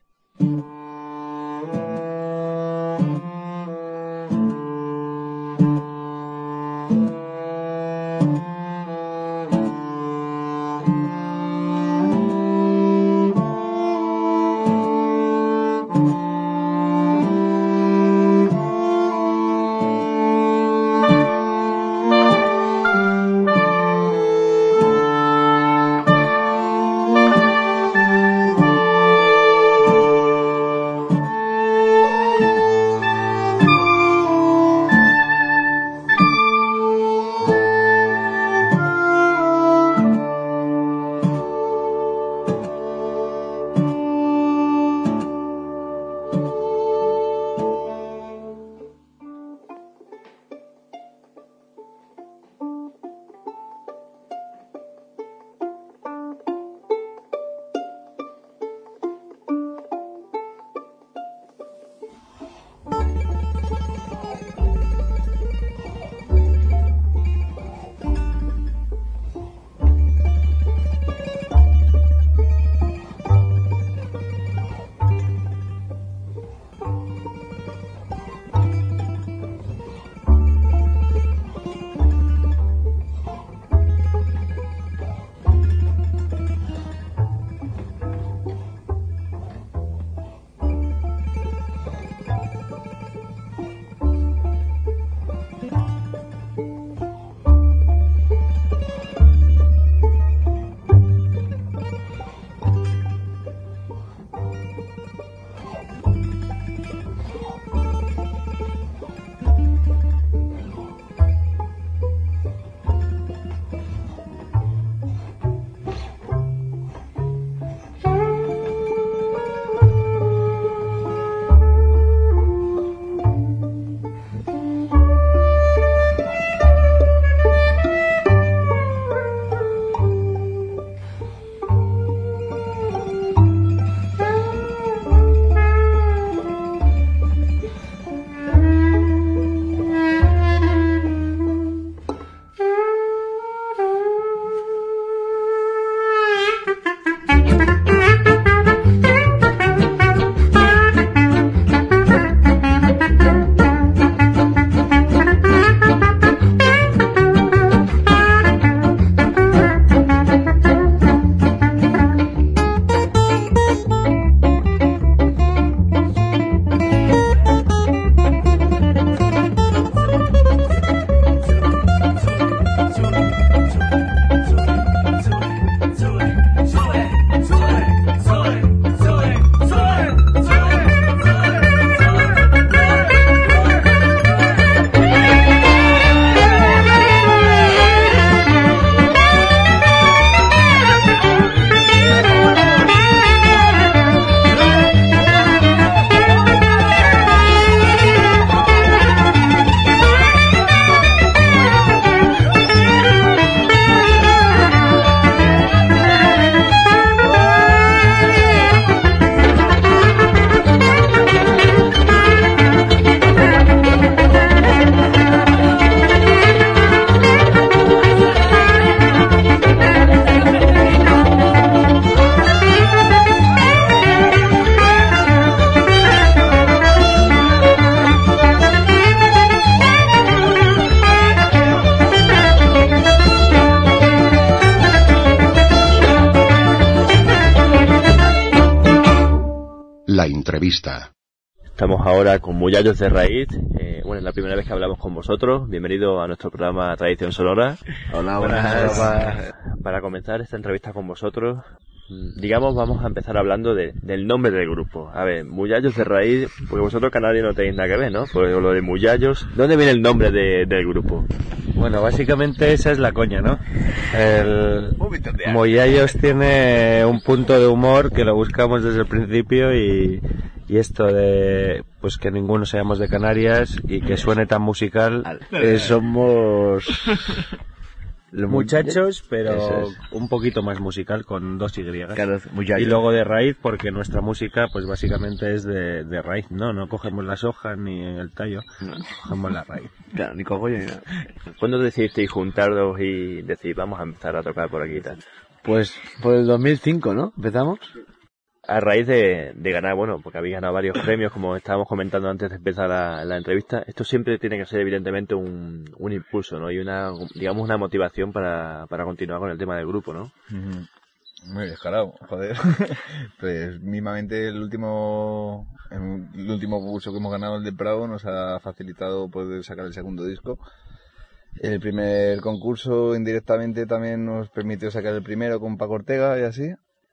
La entrevista. Estamos ahora con Muyallos de Raíz. Eh, bueno, es la primera vez que hablamos con vosotros. Bienvenido a nuestro programa Tradición Sonora. Hola, buenas. Para, para comenzar esta entrevista con vosotros, digamos, vamos a empezar hablando de, del nombre del grupo. A ver, Muyallos de Raíz, porque vosotros canarios no tenéis nada que ver, ¿no? Pues lo de Muyallos, ¿dónde viene el nombre de, del grupo? Bueno, básicamente esa es la coña, ¿no? El Muyallos tiene un punto de humor que lo buscamos desde el principio y, y esto de pues que ninguno seamos de Canarias y que suene tan musical, eh, somos los muchachos, pero es. un poquito más musical con dos Y. Claro, y luego de raíz, porque nuestra música pues básicamente es de, de raíz, ¿no? No cogemos las hojas ni el tallo, no. Cogemos la raíz. Claro, ni cogollo ni nada. ¿Cuándo decidisteis juntaros y decir vamos a empezar a tocar por aquí y tal? Pues por el dos mil cinco, ¿no? ¿Empezamos? A raíz de, de ganar, bueno, porque habéis ganado varios premios, como estábamos comentando antes de empezar la, la entrevista, esto siempre tiene que ser evidentemente un, un impulso, ¿no? Y una, digamos, una motivación para, para continuar con el tema del grupo, ¿no? Uh-huh. Muy descarado, joder. Pues mismamente el último, el último concurso que hemos ganado, el de Prado, nos ha facilitado poder sacar el segundo disco. El primer concurso indirectamente también nos permitió sacar el primero con Paco Ortega y así.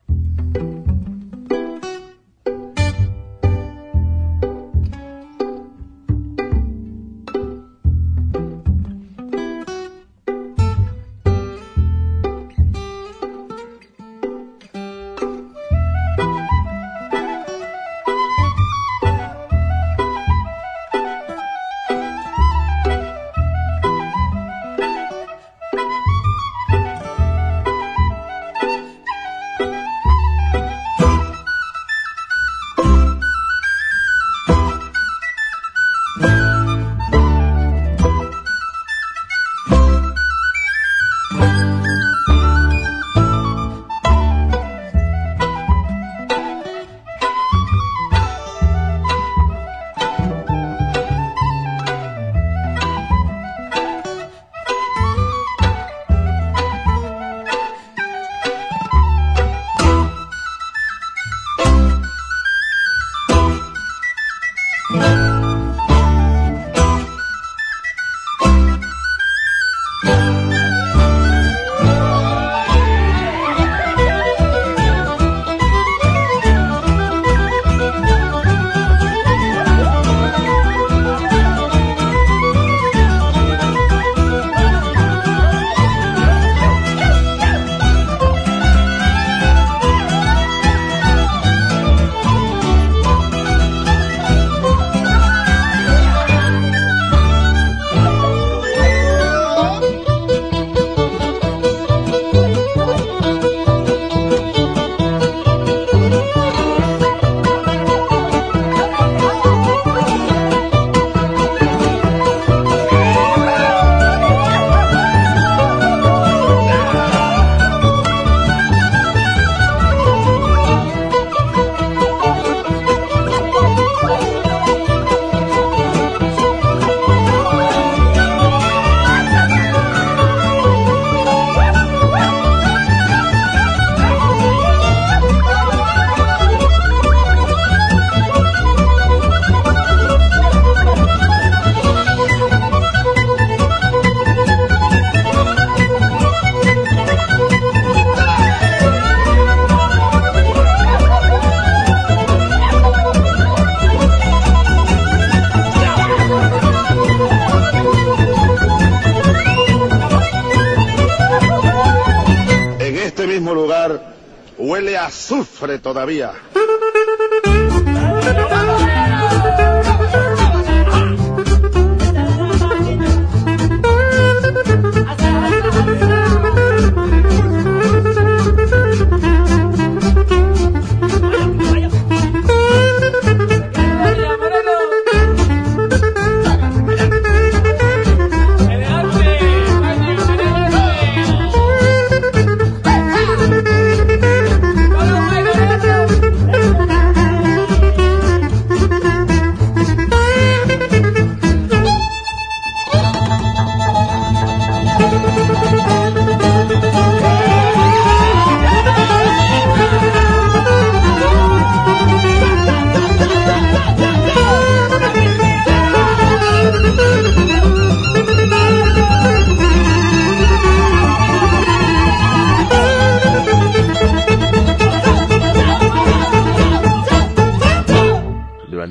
Huele a azufre todavía.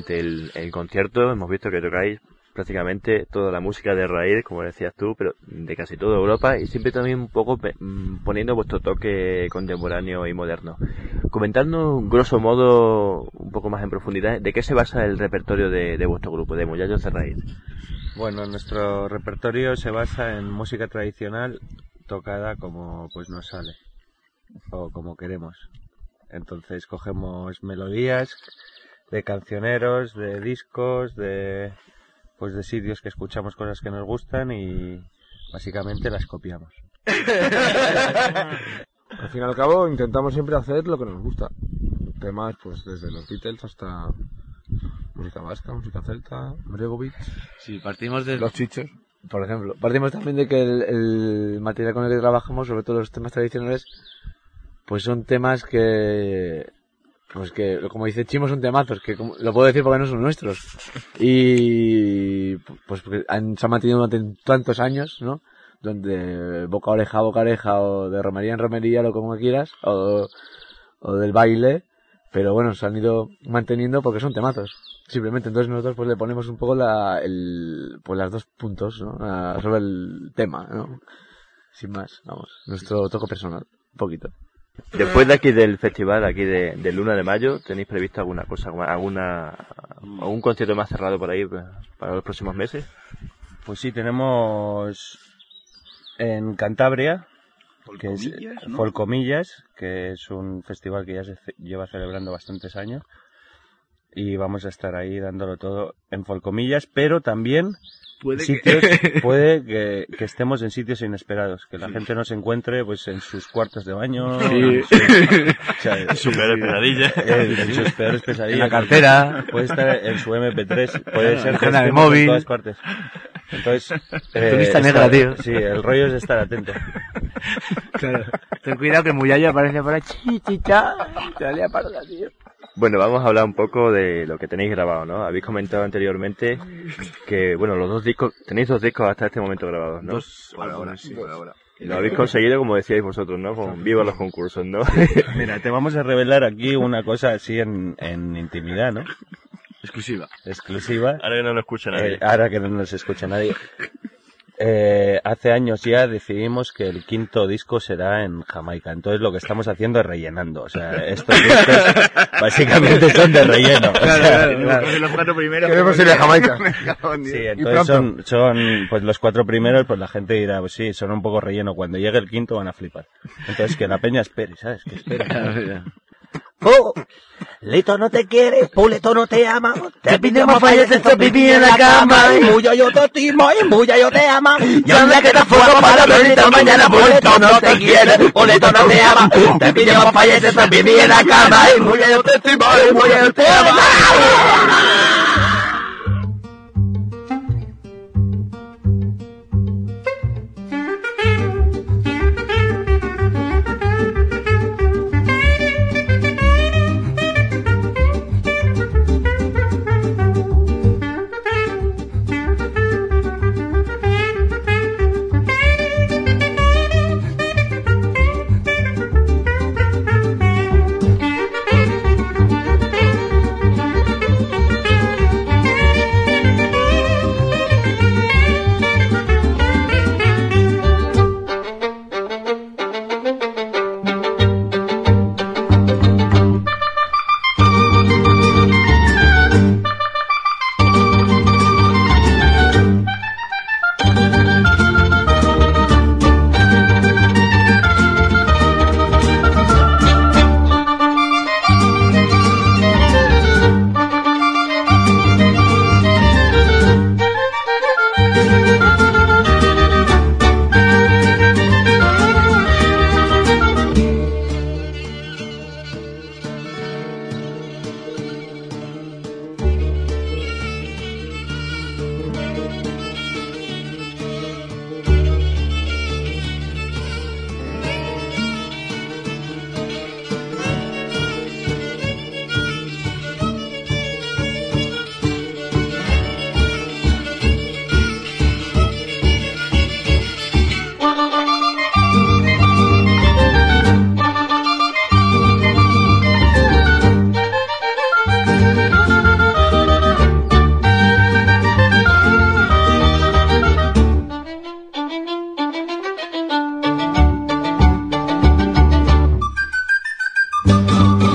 durante el, el concierto hemos visto que tocáis prácticamente toda la música de raíz, como decías tú, pero de casi toda Europa, y siempre también un poco poniendo vuestro toque contemporáneo y moderno. Comentadnos, grosso modo, un poco más en profundidad, ¿de qué se basa el repertorio de, de vuestro grupo, de Muyallos de Raíz? Bueno, nuestro repertorio se basa en música tradicional tocada como pues nos sale, o como queremos. Entonces cogemos melodías de cancioneros, de discos, de... pues de sitios que escuchamos cosas que nos gustan y básicamente las copiamos. Al fin y al cabo intentamos siempre hacer lo que nos gusta. Temas pues desde los Beatles hasta música vasca, música celta, Bregovic. Sí, partimos de los chichos. Por ejemplo, partimos también de que el, el material con el que trabajamos, sobre todo los temas tradicionales, pues son temas que... pues que, como dice Chimo, son temazos, que como, lo puedo decir porque no son nuestros. Y pues porque han, se han mantenido durante tantos años, ¿no? Donde boca a oreja, boca a oreja, o de romería en romería, lo como quieras, o, o del baile, pero bueno, se han ido manteniendo porque son temazos, simplemente. Entonces nosotros pues le ponemos un poco la, el, pues las dos puntos, ¿no? A, sobre el tema, ¿no? Sin más, vamos, nuestro toque personal, un poquito. Después de aquí del festival, aquí de, de Luna de Mayo, ¿tenéis previsto alguna cosa, alguna, algún concierto más cerrado por ahí para los próximos meses? Pues sí, tenemos en Cantabria, que es ¿no? Folcomillas, que es un festival que ya se lleva celebrando bastantes años, y vamos a estar ahí dándolo todo en Folcomillas, pero también Puede sitios, que... puede que, que estemos en sitios inesperados, que la sí. gente nos encuentre pues en sus cuartos de baño, sí. en sus, o sea, en sus peores pesadillas, en, en sus peores pesadillas, en la cartera, puede estar en su eme pe tres, puede ser que en el estemos móvil, en todas partes. Entonces, eh, turista negra, tío. Sí, el rollo es estar atento. Claro. Ten cuidado que Muyallo aparece por ahí, chichicha, te la parda, tío. Bueno, vamos a hablar un poco de lo que tenéis grabado, ¿no? Habéis comentado anteriormente que, bueno, los dos discos, tenéis dos discos hasta este momento grabados, ¿no? Dos, por ahora, sí, por ahora. Lo habéis conseguido, como decíais vosotros, ¿no? Con viva los concursos, ¿no? Mira, te vamos a revelar aquí una cosa así en, en intimidad, ¿no? Exclusiva. Exclusiva. Ahora que no nos escucha nadie. Eh, ahora que no nos escucha nadie. Eh, hace años ya decidimos que el quinto disco será en Jamaica, entonces lo que estamos haciendo es rellenando, o sea, estos discos básicamente son de relleno. O sea, claro, claro, claro. Los cuatro primeros queremos ir a Jamaica. Sí, entonces son, son, pues los cuatro primeros, pues la gente dirá, pues sí, son un poco relleno, cuando llegue el quinto van a flipar. Entonces que la peña espere, ¿sabes? Que espere. Oh, Lito no te quiere, Puleto no te ama, te pidemos fallecer, te pipí en la cama, y muya yo te estimo, y muya yo te ama, y anda que te fuego para Lito mañana, Puleto no te quiere, Puleto no te ama, te pidemos fallecer, te pipí en la cama, y muya yo te estimo, y muya yo te ama.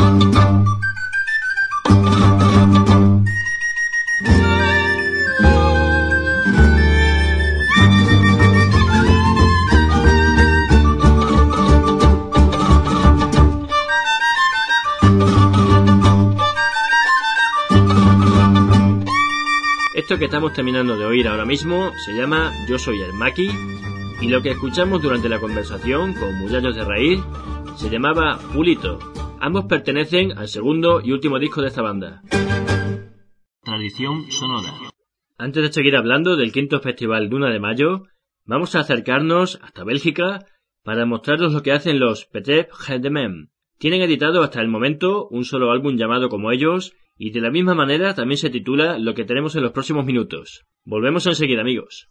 Esto que estamos terminando de oír ahora mismo se llama Yo soy el Maki, y lo que escuchamos durante la conversación con Muchachos de Raíz se llamaba Pulito. Ambos pertenecen al segundo y último disco de esta banda, Tradición Sonora. Antes de seguir hablando del quinto Festival Duna de Mayo, vamos a acercarnos hasta Bélgica para mostraros lo que hacen los Petit Hedemem. Tienen editado hasta el momento un solo álbum llamado como ellos, y de la misma manera también se titula lo que tenemos en los próximos minutos. Volvemos enseguida, amigos.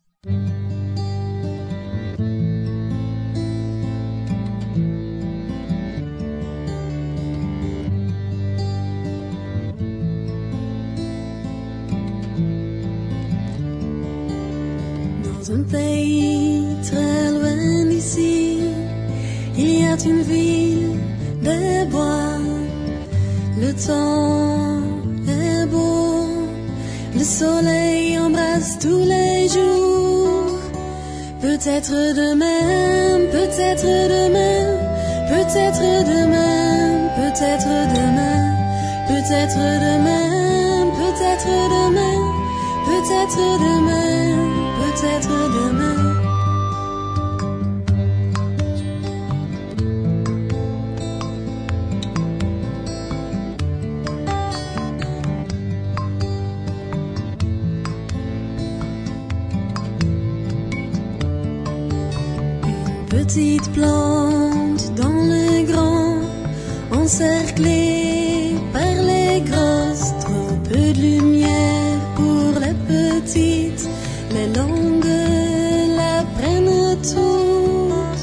Dans un pays très loin d'ici, il y a une ville de bois. Le temps est beau, le soleil embrasse tous les jours. Peut-être demain, peut-être demain, peut-être demain, peut-être demain, peut-être demain, peut-être demain, peut-être demain, peut-être demain. Petite plante dans le grand, encerclée par les grosses, trop peu de lumière pour les petites, les longues la prennent toutes.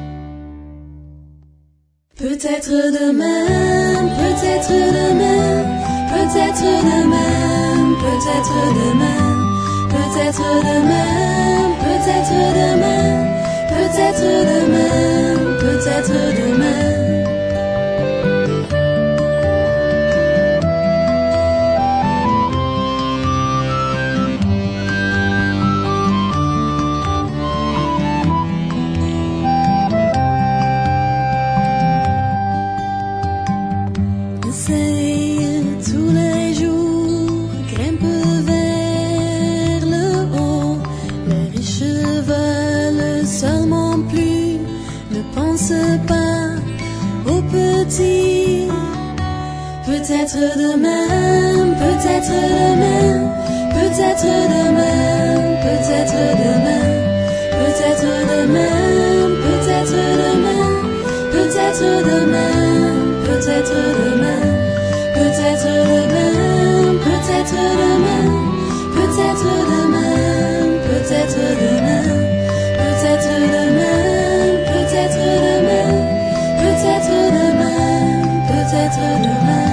Peut-être demain, peut-être demain, peut-être demain, peut-être demain, peut-être demain, peut-être demain. Peut-être demain, peut-être demain. Essaye tous les jours, grimpe vers le haut. Les riches veulent seulement plus, ne pense pas aux petits. Peut-être demain, peut-être demain, peut-être demain, peut-être demain, peut-être demain, peut-être demain, peut-être demain, peut-être demain, peut-être demain, peut-être demain, peut-être demain, peut-être demain. Peut-être demain, peut-être demain, peut-être demain, peut-être demain.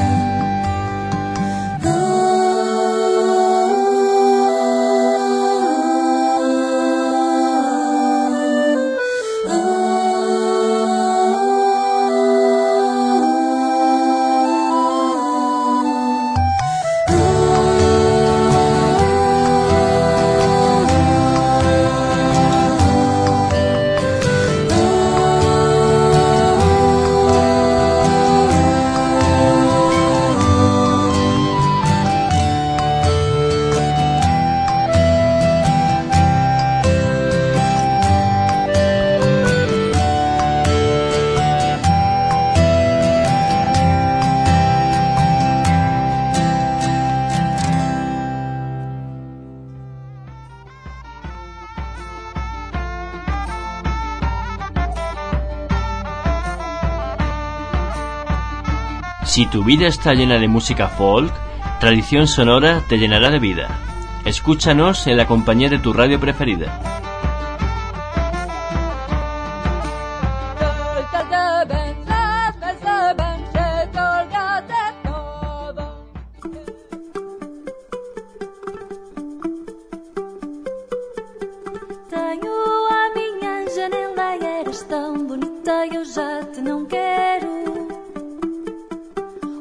Si tu vida está llena de música folk, Tradición Sonora te llenará de vida. Escúchanos en la compañía de tu radio preferida. Tenho a minha janela e eras tão bonita, eu já te não quero.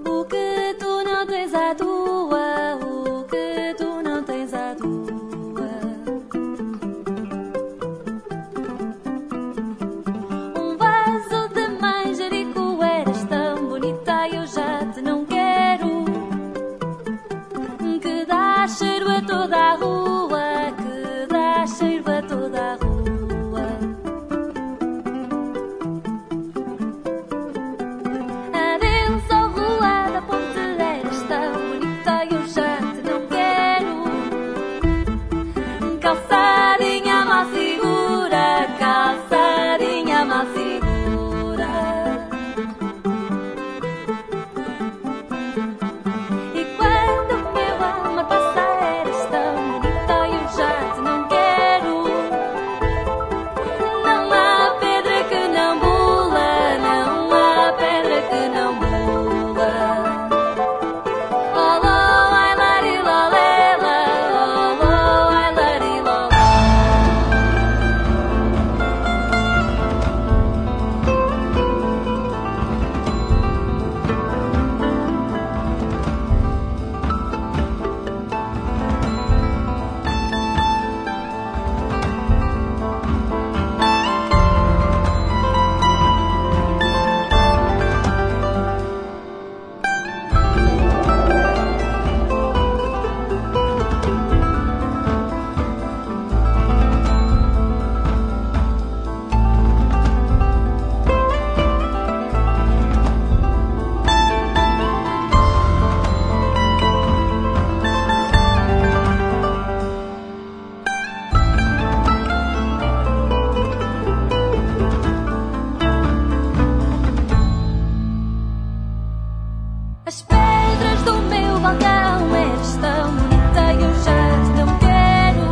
As pedras do meu balcão eres tão bonita e eu já não quero.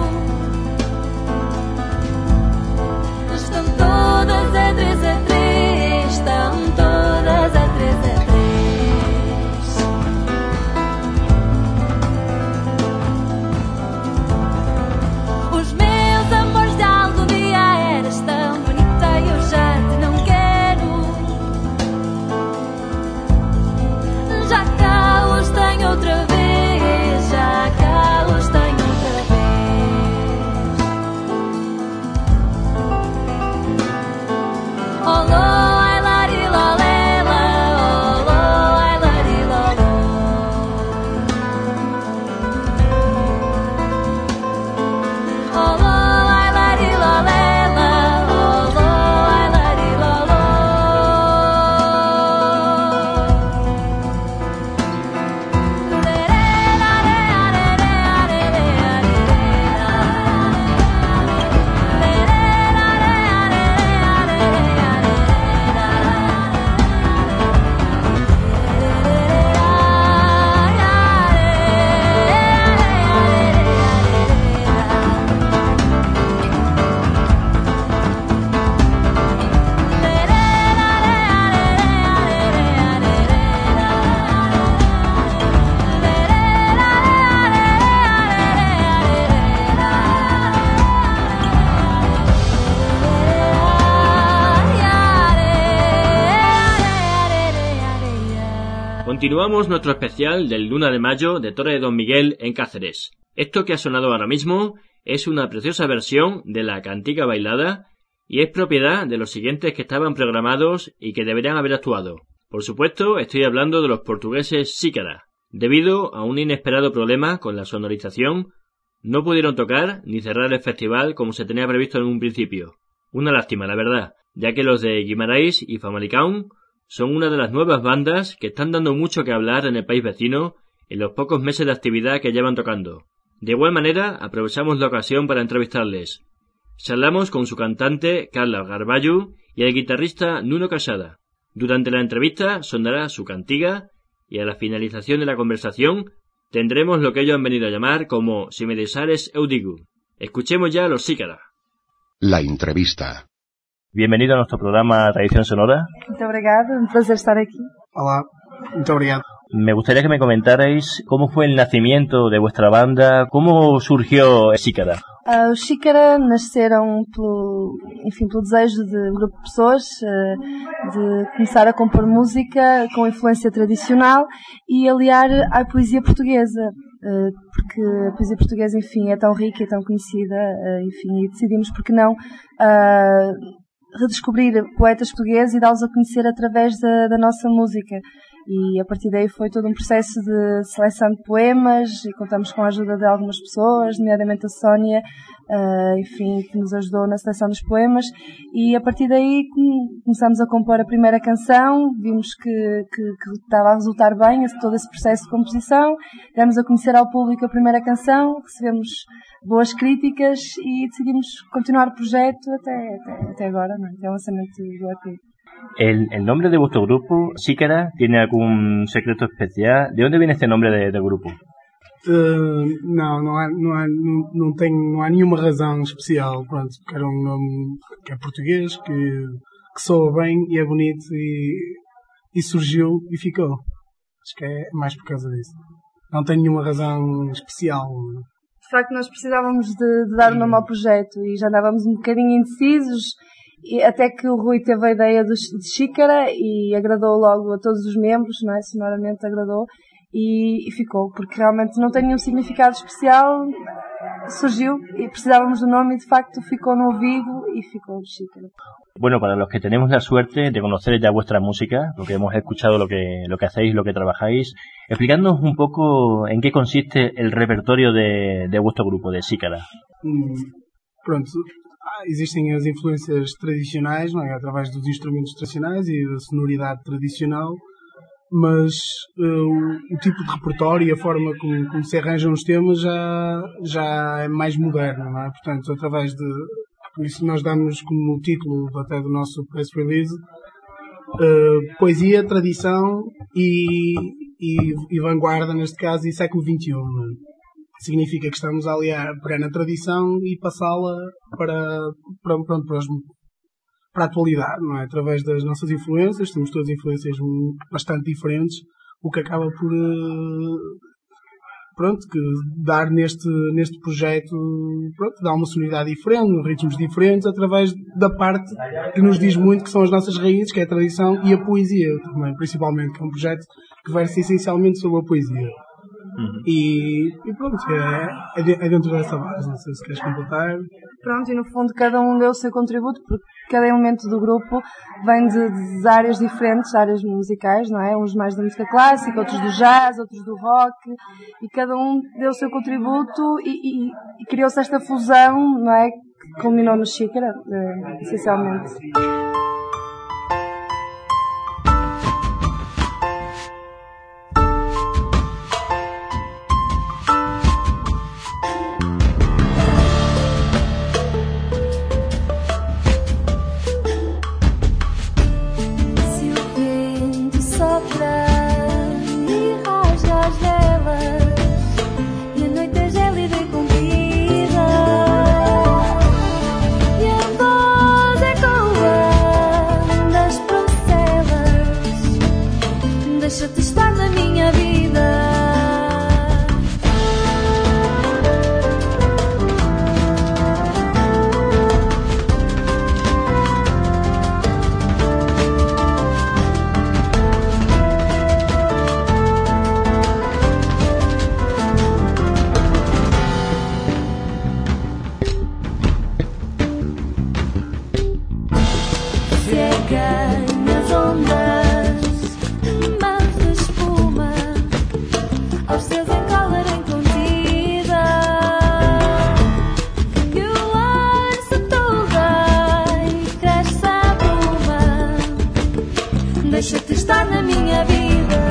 Estão todas a três a três, estão todas a três a três. Os meus amores de algum dia eras tão bonita e eu já não quero. Já cá os tenho outra vez, já cá os tenho outra vez. Olô, ai lari lolela, olô, ai lari lolô. Olô, ai lari lolela, olô, ai lari lolô. Continuamos nuestro especial del Luna de Mayo de Torre de Don Miguel en Cáceres. Esto que ha sonado ahora mismo es una preciosa versión de la cantiga bailada y es propiedad de los siguientes que estaban programados y que deberían haber actuado. Por supuesto, estoy hablando de los portugueses Xícara. Debido a un inesperado problema con la sonorización, no pudieron tocar ni cerrar el festival como se tenía previsto en un principio. Una lástima, la verdad, ya que los de Guimarães y Famalicão son una de las nuevas bandas que están dando mucho que hablar en el país vecino en los pocos meses de actividad que llevan tocando. De igual manera, aprovechamos la ocasión para entrevistarles. Charlamos con su cantante Carla Garballo y el guitarrista Nuno Casada. Durante la entrevista sonará su cantiga y a la finalización de la conversación tendremos lo que ellos han venido a llamar como Si me deixares eu digo. Escuchemos ya a los Xícara. La entrevista. Bienvenido a nuestro programa Tradición Sonora. Muito obrigada, um prazer estar aqui. Olá, muito obrigado. Me gustaría que me comentarais cómo fue el nacimiento de vuestra banda, cómo surgió Xícara. Uh, os Xícara nasceram pelo, enfim, pelo desejo de um grupo de pessoas uh, de começar a compor música com influência tradicional e aliar à poesia portuguesa, uh, porque a poesia portuguesa, enfim, é tão rica e tão conhecida, uh, enfim, e decidimos, por que não, uh, redescobrir poetas portugueses e dá-los a conhecer através da, da nossa música. E a partir daí foi todo um processo de seleção de poemas e contamos com a ajuda de algumas pessoas, nomeadamente a Sónia, uh, enfim, que nos ajudou na seleção dos poemas, e a partir daí começamos a compor a primeira canção, vimos que, que, que estava a resultar bem todo esse processo de composição, demos a conhecer ao público a primeira canção, recebemos boas críticas e decidimos continuar o projeto até, até, até agora, não é? Até o lançamento do E P. El, el nombre de vuestro grupo, Xícara, ¿tiene algún secreto especial? ¿De dónde viene este nombre de, de grupo? Uh, não, não há, não, há, não, não, tem, não há nenhuma razão especial. Pronto, que era um nome que é português, que, que soa bem e é bonito e, e surgiu e ficou. Acho que é mais por causa disso. Não tem nenhuma razão especial. De facto, nós precisávamos de, de dar o nome ao projeto e já andávamos um bocadinho indecisos. E até que o Rui teve a ideia de Xícara e agradou logo a todos os membros, não é? Sonoramente agradou e, e ficou, porque realmente não tem nenhum significado especial, surgiu e precisávamos do nome e de facto ficou no ouvido y ficou Xícara. Bueno, para los que tenemos la suerte de conocer ya vuestra música, porque hemos escuchado lo que, lo que hacéis, lo que trabajáis, explicadnos un poco en qué consiste el repertorio de, de vuestro grupo, de Xícara. Hum, pronto. Existem as influências tradicionais, não é? Através dos instrumentos tradicionais e da sonoridade tradicional, mas uh, o, o tipo de repertório e a forma como, como se arranjam os temas já, já é mais moderno, não é? Portanto, através de... Por isso nós damos como título até do nosso press release uh, poesia, tradição e, e, e vanguarda, neste caso, e século vinte e um. Não é? Significa que estamos ali a pegar na tradição e passá-la para, para, pronto, para, os, para a atualidade, não é? Através das nossas influências, temos todas influências bastante diferentes, o que acaba por, pronto, que dar neste, neste projeto, pronto, dá uma sonoridade diferente, ritmos diferentes, através da parte que nos diz muito, que são as nossas raízes, que é a tradição e a poesia também, principalmente, que é um projeto que versa essencialmente sobre a poesia. Uhum. E, e pronto, é, é dentro dessa base, não sei se queres completar. Pronto, e no fundo cada um deu o seu contributo, porque cada elemento do grupo vem de, de áreas diferentes, áreas musicais, não é? Uns mais da música clássica, outros do jazz, outros do rock, e cada um deu o seu contributo e, e, e criou-se esta fusão, não é? Que culminou no Xícara, é, essencialmente. Deixa-te estar na minha vida.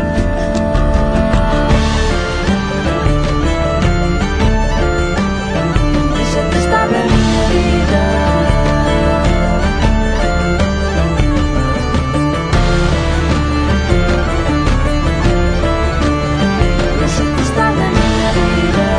Deixa-te estar na minha vida. Deixa-te estar na minha vida.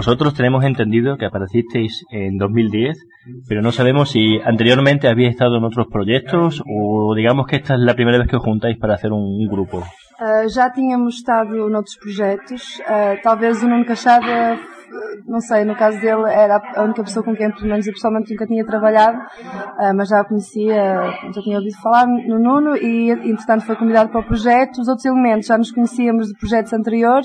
vosotros tenemos entendido que aparecisteis en dos mil diez, pero no sabemos si anteriormente habíais estado en otros proyectos o digamos que esta es la primera vez que os juntáis para hacer un, un grupo. Uh, já tínhamos estado noutros projetos, uh, talvez o Nuno Cachada, não sei, no caso dele era a única pessoa com quem pelo menos eu pessoalmente nunca tinha trabalhado, uh, mas já a conhecia, já tinha ouvido falar no Nuno e entretanto foi convidado para o projeto. Os outros elementos já nos conhecíamos de projetos anteriores.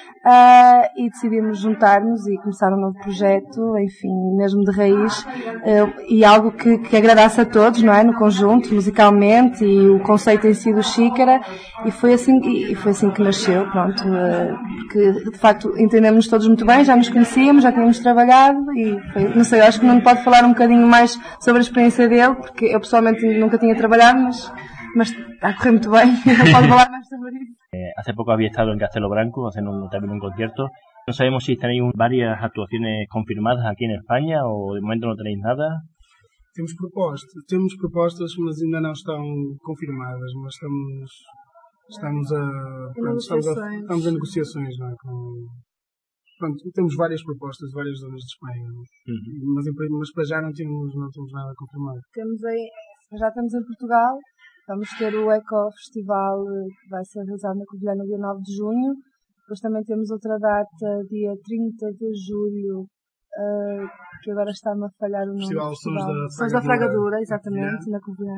Uh, e decidimos juntar-nos e começar um novo projeto, enfim, mesmo de raiz, uh, e algo que, que agradasse a todos, não é? No conjunto, musicalmente, e o conceito em si do Xícara, e foi assim, e foi assim que nasceu, pronto, uh, porque de facto entendemos todos muito bem, já nos conhecíamos, já tínhamos trabalhado, e foi, não sei, eu acho que não pode falar um bocadinho mais sobre a experiência dele, porque eu pessoalmente nunca tinha trabalhado, mas, mas está a correr muito bem, não pode falar mais sobre isso. Eh, hace poco había estado en Castelo Branco haciendo un, también un concierto. No sabemos si tenéis varias actuaciones confirmadas aquí en España o de momento no tenéis nada. Temos propostas, temos propostas, mas ainda não estão confirmadas, mas estamos, estamos a, pronto, estamos a, estamos a negociações, não é? Com, pronto, temos várias propostas de várias zonas de Espanha, uhum. mas, mas para já não temos, não temos nada confirmado. Temos aí, já estamos em Portugal. Vamos ter o Eco Festival, que vai ser realizado na Covilhã no dia nove de junho. Depois também temos outra data, dia trinta de julho, uh, que agora está-me a falhar o nome. Festival do Sons da, Sons da Fragadura, exatamente, yeah. Na Covilhã.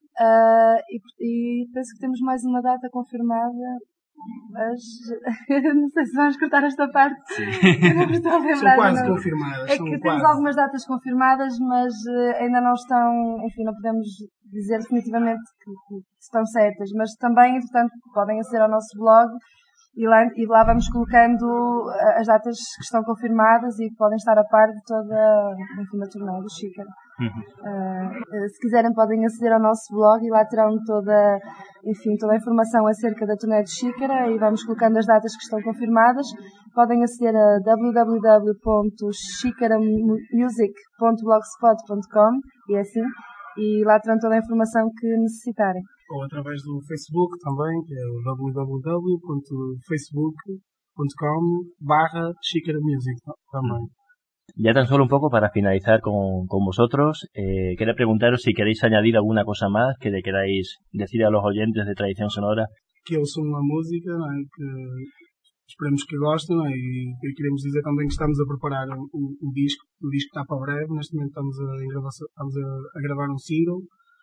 Uh, e, e penso que temos mais uma data confirmada, mas não sei se vamos cortar esta parte. Não estou a lembrar. São quase não. confirmadas. É que temos quase. algumas datas confirmadas, mas uh, ainda não estão, enfim, não podemos dizer definitivamente que, que estão certas, mas também, entretanto, podem aceder ao nosso blog e lá, e lá vamos colocando as datas que estão confirmadas e podem estar a par de toda, enfim, a turnê do Xícara. Uhum. Uh, se quiserem podem aceder ao nosso blog e lá terão toda, enfim, toda a informação acerca da turnê do Xícara e vamos colocando as datas que estão confirmadas. Podem aceder a w w w ponto xicaramusic ponto blogspot ponto com e é assim, e lá terão toda a informação que necessitarem. Ou através do Facebook também, que é o w w w ponto facebook ponto com barra xicaramusic também. Ya tan solo un poco para finalizar con, con vosotros, eh, quería preguntaros si queréis añadir alguna cosa más que le queráis decir a los oyentes de Tradición Sonora. Que ouçam a música, não é? Que esperemos que gostem, não é? E, e queremos dizer também que estamos a preparar o, o disco, o disco está para breve, neste momento estamos a, estamos a, a gravar um single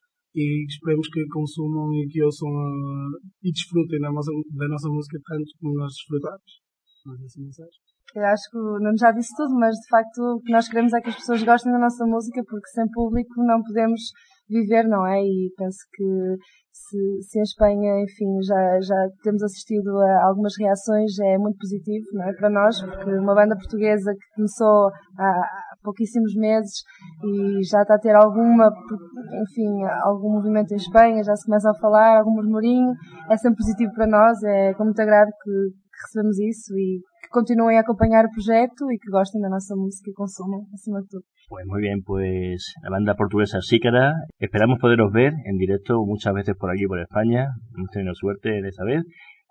e esperemos que consumam e que ouçam a, e desfrutem da nossa, da nossa música tanto como nós desfrutamos. Mas assim, mensagem. Eu acho que não já disse tudo, mas de facto o que nós queremos é que as pessoas gostem da nossa música, porque sem público não podemos viver, não é? E penso que se, se em Espanha, enfim, já, já temos assistido a algumas reações, é muito positivo, não é? Para nós, porque uma banda portuguesa que começou há, há pouquíssimos meses e já está a ter alguma, enfim, algum movimento em Espanha, já se começa a falar, algum murmurinho, é sempre positivo para nós, é com muito agrado que, que recebemos isso e que continuem a acompanhar o projeto y que gusten de nuestra música y consuman, acima de todo. Pues muy bien, pues la banda portuguesa Xícara, esperamos poderos ver en directo muchas veces por aquí, por España, hemos tenido suerte de esta vez,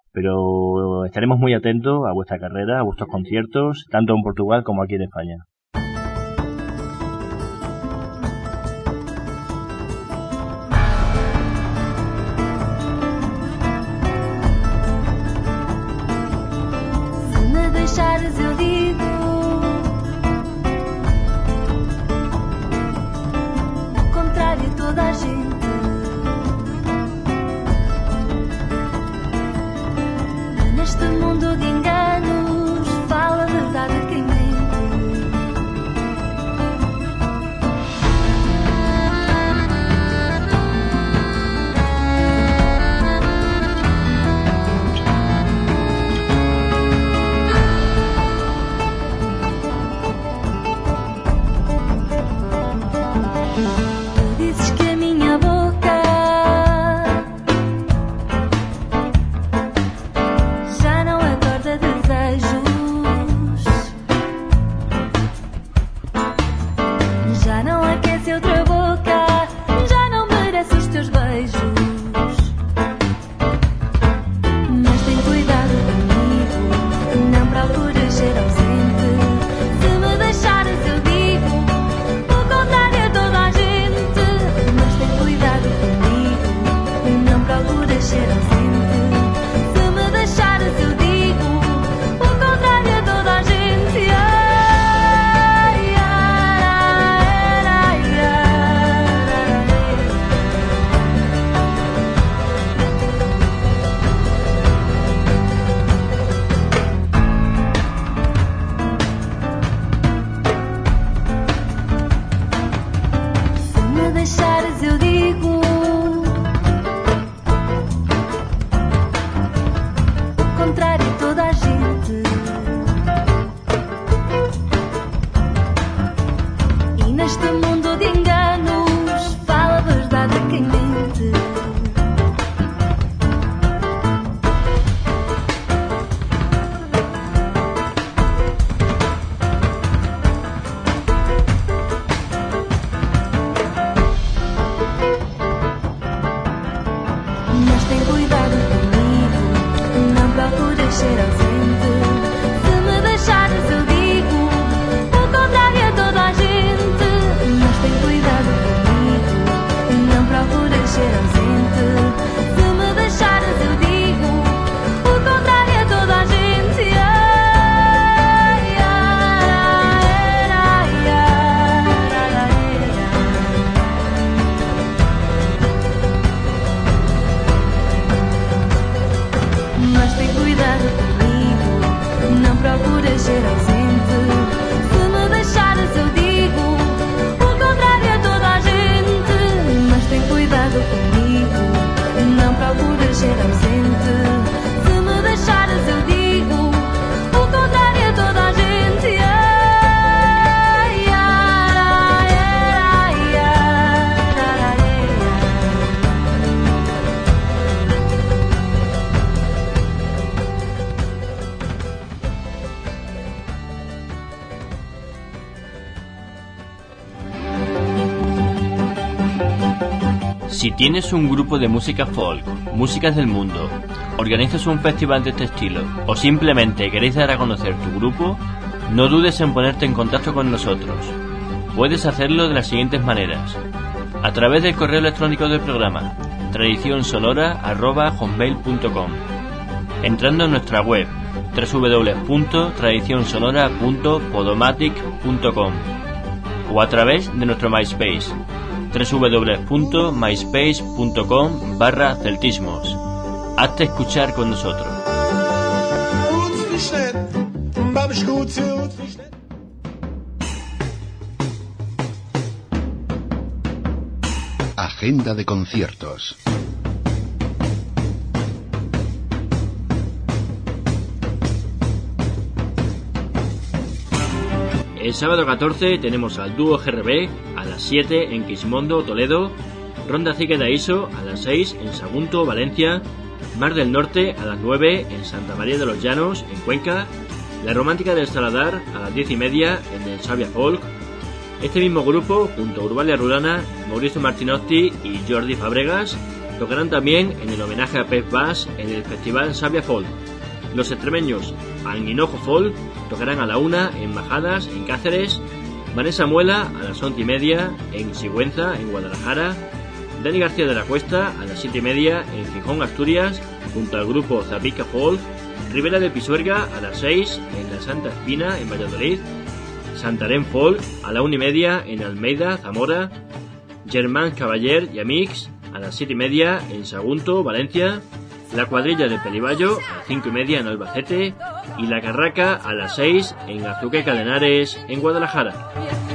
pero estaremos muy atentos a vuestra carrera, a vuestros conciertos, tanto en Portugal como aquí en España. deixares eu digo o contrário a toda a gente. Neste mundo de enganos fala a verdade quem mente. Neste mundo de enganos, fala a verdade a quem mente. Mas tem cuidado comigo, não procures ser ausente. Se me deixares eu digo o contrário a toda a gente. Mas tem cuidado comigo, não procures ser ausente. Se me deixares eu digo o contrário a toda a gente. Ai, ai, ai, ai, ai. Mas tem cuidado comigo, não procures ser ausente. Se me deixares eu digo o contrário a toda a gente. Mas tem cuidado comigo, não procures ser ausente. Se me deixares eu digo o contrário a toda a gente. Ai, ai, ai, ai, ai, ai. Si tienes un grupo de música folk, músicas del mundo, organizas un festival de este estilo o simplemente queréis dar a conocer tu grupo, no dudes en ponerte en contacto con nosotros. Puedes hacerlo de las siguientes maneras: a través del correo electrónico del programa tradición sonora arroba hotmail punto com, entrando en nuestra web doble u doble u doble u punto tradición sonora punto podomatic punto com o a través de nuestro MySpace doble u doble u doble u punto myspace punto com barra celtismos. Hazte escuchar con nosotros. Agenda de conciertos. El sábado catorce tenemos al dúo G R B a las siete en Quismondo, Toledo, Ronda Cique de Aiso a las seis en Sagunto, Valencia, Mar del Norte a las nueve en Santa María de los Llanos, en Cuenca, La Romántica del Saladar a las diez y media en el Sabia Folk. Este mismo grupo, junto a Urbalia Rurana, Mauricio Martinotti y Jordi Fabregas, tocarán también en el homenaje a Pep Bass en el Festival Sabia Folk. Los extremeños Anguinojo Folk tocarán a la una en Majadas, en Cáceres, Vanessa Muela a las once y media en Sigüenza, en Guadalajara, Dani García de la Cuesta a las siete y media en Gijón, Asturias, junto al grupo Zapica Folk, Ribera de Pisuerga a las seis en la Santa Espina, en Valladolid, Santarém Folk a la una y media en Almeida, Zamora, Germán Caballer y Amix a las siete y media en Sagunto, Valencia, La Cuadrilla de Peliballo a las cinco y media en Albacete y La Carraca a las seis en Azuqueca de Henares, en Guadalajara.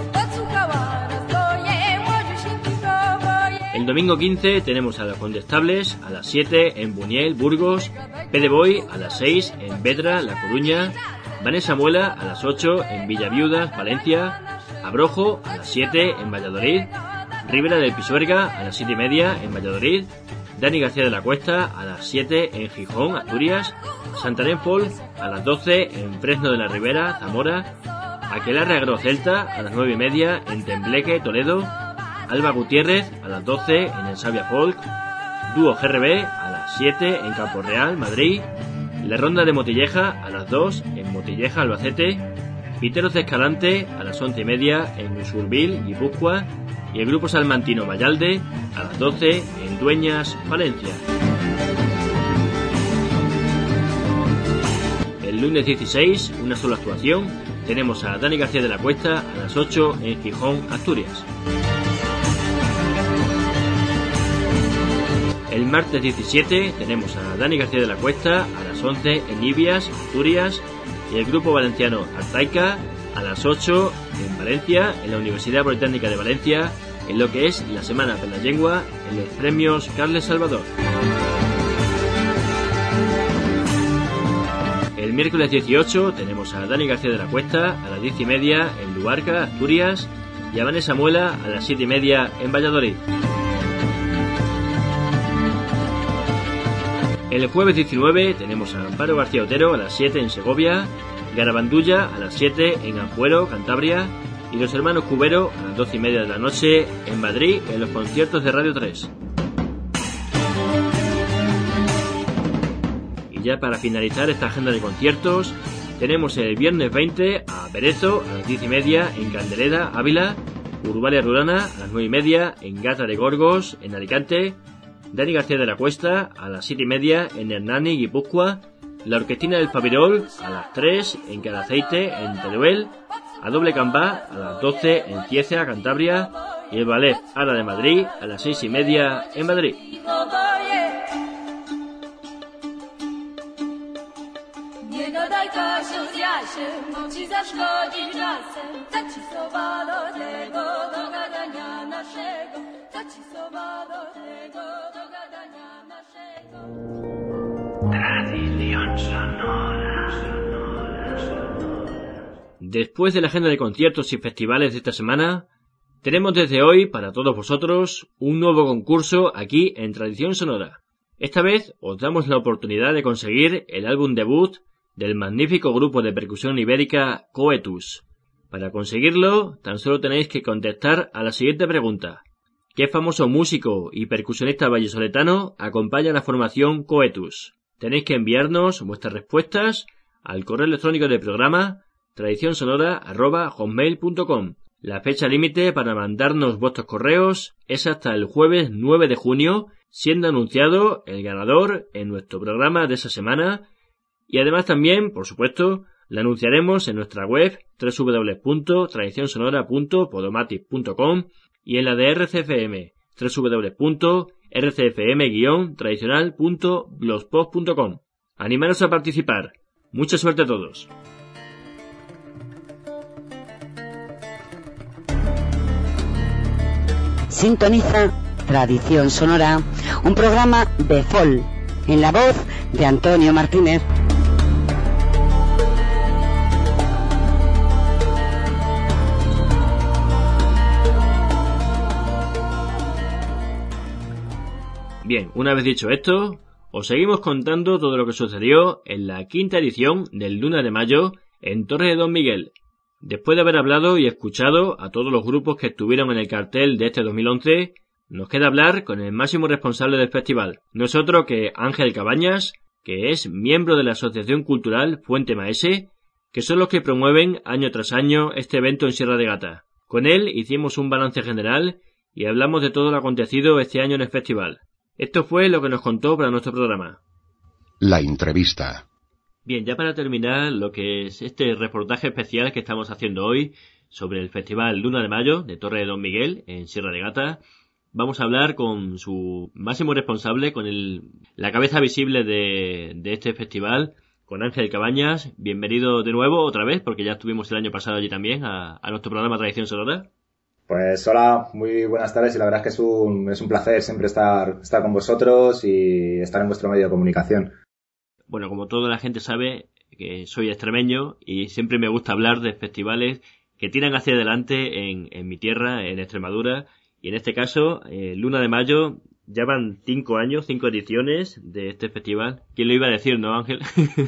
El domingo quince tenemos a Los Condestables a las siete en Buñol, Burgos, P D Boy a las seis en Vedra, La Coruña, Vanessa Muela a las ocho en Villaviudas, Valencia, Abrojo a las siete en Valladolid, Ribera del Pisuerga a las siete y media en Valladolid, Dani García de la Cuesta a las siete en Gijón, Asturias, Santarém Folk a las doce en Fresno de la Ribera, Zamora, Aquelarre Agrocelta a las nueve y media en Tembleque, Toledo, Alba Gutiérrez a las doce en el Sabia Folk, Dúo G R B a las siete en Campo Real, Madrid, La Ronda de Motilleja a las dos en Motilleja, Albacete, Piteros de Escalante a las once y media en Usurbil, Guipúzcoa, y el grupo salmantino Mayalde a las doce en Dueñas, Valencia. El lunes dieciséis, una sola actuación, tenemos a Dani García de la Cuesta a las ocho en Gijón, Asturias. El martes diecisiete tenemos a Dani García de la Cuesta a las once en Ibias, Asturias, y el grupo valenciano Artaica a las ocho en Valencia, en la Universidad Politécnica de Valencia, en lo que es la Semana de la Lengua, en los premios Carles Salvador. El miércoles dieciocho tenemos a Dani García de la Cuesta a las diez y media en Luarca, Asturias, y a Vanessa Muela a las siete y media en Valladolid. El jueves diecinueve tenemos a Amparo García Otero a las siete en Segovia, Garabandulla a las siete en Ampuero, Cantabria, y los hermanos Cubero a las doce y media de la noche en Madrid en los conciertos de Radio tres. Y ya para finalizar esta agenda de conciertos, tenemos el viernes veinte a Berezo a las diez y media en Candelera, Ávila, Urbalia Rurana a las nueve y media en Gata de Gorgos, en Alicante, Dani García de la Cuesta a las siete y media en Hernani, Guipúzcoa, la Orquestina del Fabirol a las tres en Calaceite, en Teruel, a Doble Cambá a las doce en Cieza, Cantabria, y el Ballet Ara de Madrid a las seis y media en Madrid. Tradición sonora. Después de la agenda de conciertos y festivales de esta semana, tenemos desde hoy para todos vosotros un nuevo concurso aquí en Tradición Sonora. Esta vez os damos la oportunidad de conseguir el álbum debut del magnífico grupo de percusión ibérica Coetus. Para conseguirlo, tan solo tenéis que contestar a la siguiente pregunta: ¿qué famoso músico y percusionista vallisoletano acompaña a la formación Coetus? Tenéis que enviarnos vuestras respuestas al correo electrónico del programa tradicionsonora arroba hotmail punto com. La fecha límite para mandarnos vuestros correos es hasta el jueves nueve de junio, siendo anunciado el ganador en nuestro programa de esa semana, y además también, por supuesto, lo anunciaremos en nuestra web doble u doble u doble u punto tradicionsonora punto podomatic punto com y en la de R C F M doble u doble u doble u punto r c f m guion tradicional punto blogspot punto com. Animaros a participar. Mucha suerte a todos. Sintoniza Tradición Sonora, un programa de folk, en la voz de Antonio Martínez. Bien, una vez dicho esto, os seguimos contando todo lo que sucedió en la quinta edición del Luna de Mayo en Torre de Don Miguel. Después de haber hablado y escuchado a todos los grupos que estuvieron en el cartel de este dos mil once, nos queda hablar con el máximo responsable del festival, no es otro que Ángel Cabañas, que es miembro de la Asociación Cultural Fuente Maese, que son los que promueven año tras año este evento en Sierra de Gata. Con él hicimos un balance general y hablamos de todo lo acontecido este año en el festival. Esto fue lo que nos contó para nuestro programa. La entrevista. Bien, ya para terminar lo que es este reportaje especial que estamos haciendo hoy sobre el Festival Luna de Mayo de Torre de Don Miguel en Sierra de Gata, vamos a hablar con su máximo responsable, con el, la cabeza visible de, de este festival, con Ángel Cabañas. Bienvenido de nuevo otra vez, porque ya estuvimos el año pasado allí también a, a nuestro programa Tradición Sonora. Pues hola, muy buenas tardes y la verdad es que es un, es un placer siempre estar, estar con vosotros y estar en vuestro medio de comunicación. Bueno, como toda la gente sabe, que soy extremeño y siempre me gusta hablar de festivales que tiran hacia adelante en, en mi tierra, en Extremadura, y en este caso, eh, Luna de Mayo, ya van cinco años, cinco ediciones de este festival. ¿Quién lo iba a decir, no, Ángel?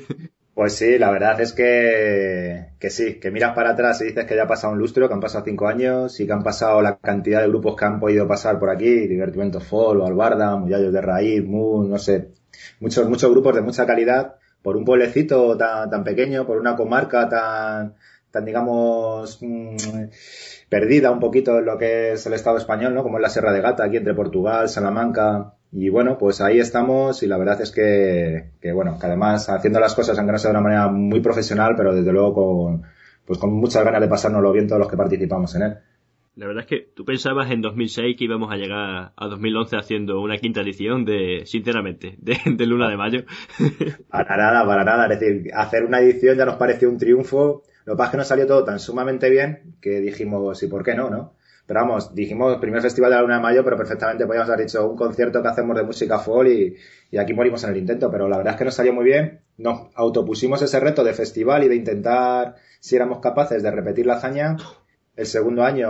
Pues sí, la verdad es que, que sí, que miras para atrás y dices que ya ha pasado un lustro, que han pasado cinco años y que han pasado la cantidad de grupos que han podido pasar por aquí, Divertimento Folk, Albarda, Muyallos de Raíz, Moon, no sé, muchos, muchos grupos de mucha calidad, por un pueblecito tan, tan pequeño, por una comarca tan, tan digamos, mmm, perdida un poquito en lo que es el Estado español, ¿no? Como es la Sierra de Gata, aquí entre Portugal, Salamanca. Y bueno, pues ahí estamos y la verdad es que, que bueno, que además haciendo las cosas han ganado de una manera muy profesional, pero desde luego con, pues con muchas ganas de pasárnoslo bien todos los que participamos en él. La verdad es que tú pensabas en dos mil seis que íbamos a llegar a dos mil once haciendo una quinta edición de, sinceramente, de, de Luna de Mayo. Para nada, para nada. Es decir, hacer una edición ya nos pareció un triunfo. Lo que pasa es que nos salió todo tan sumamente bien que dijimos, ¿y por qué no, no? Pero vamos, dijimos primer festival de la Luna de Mayo, pero perfectamente podíamos haber dicho un concierto que hacemos de música folk y, y aquí morimos en el intento. Pero la verdad es que nos salió muy bien. Nos autopusimos ese reto de festival y de intentar, si éramos capaces de repetir la hazaña. El segundo año,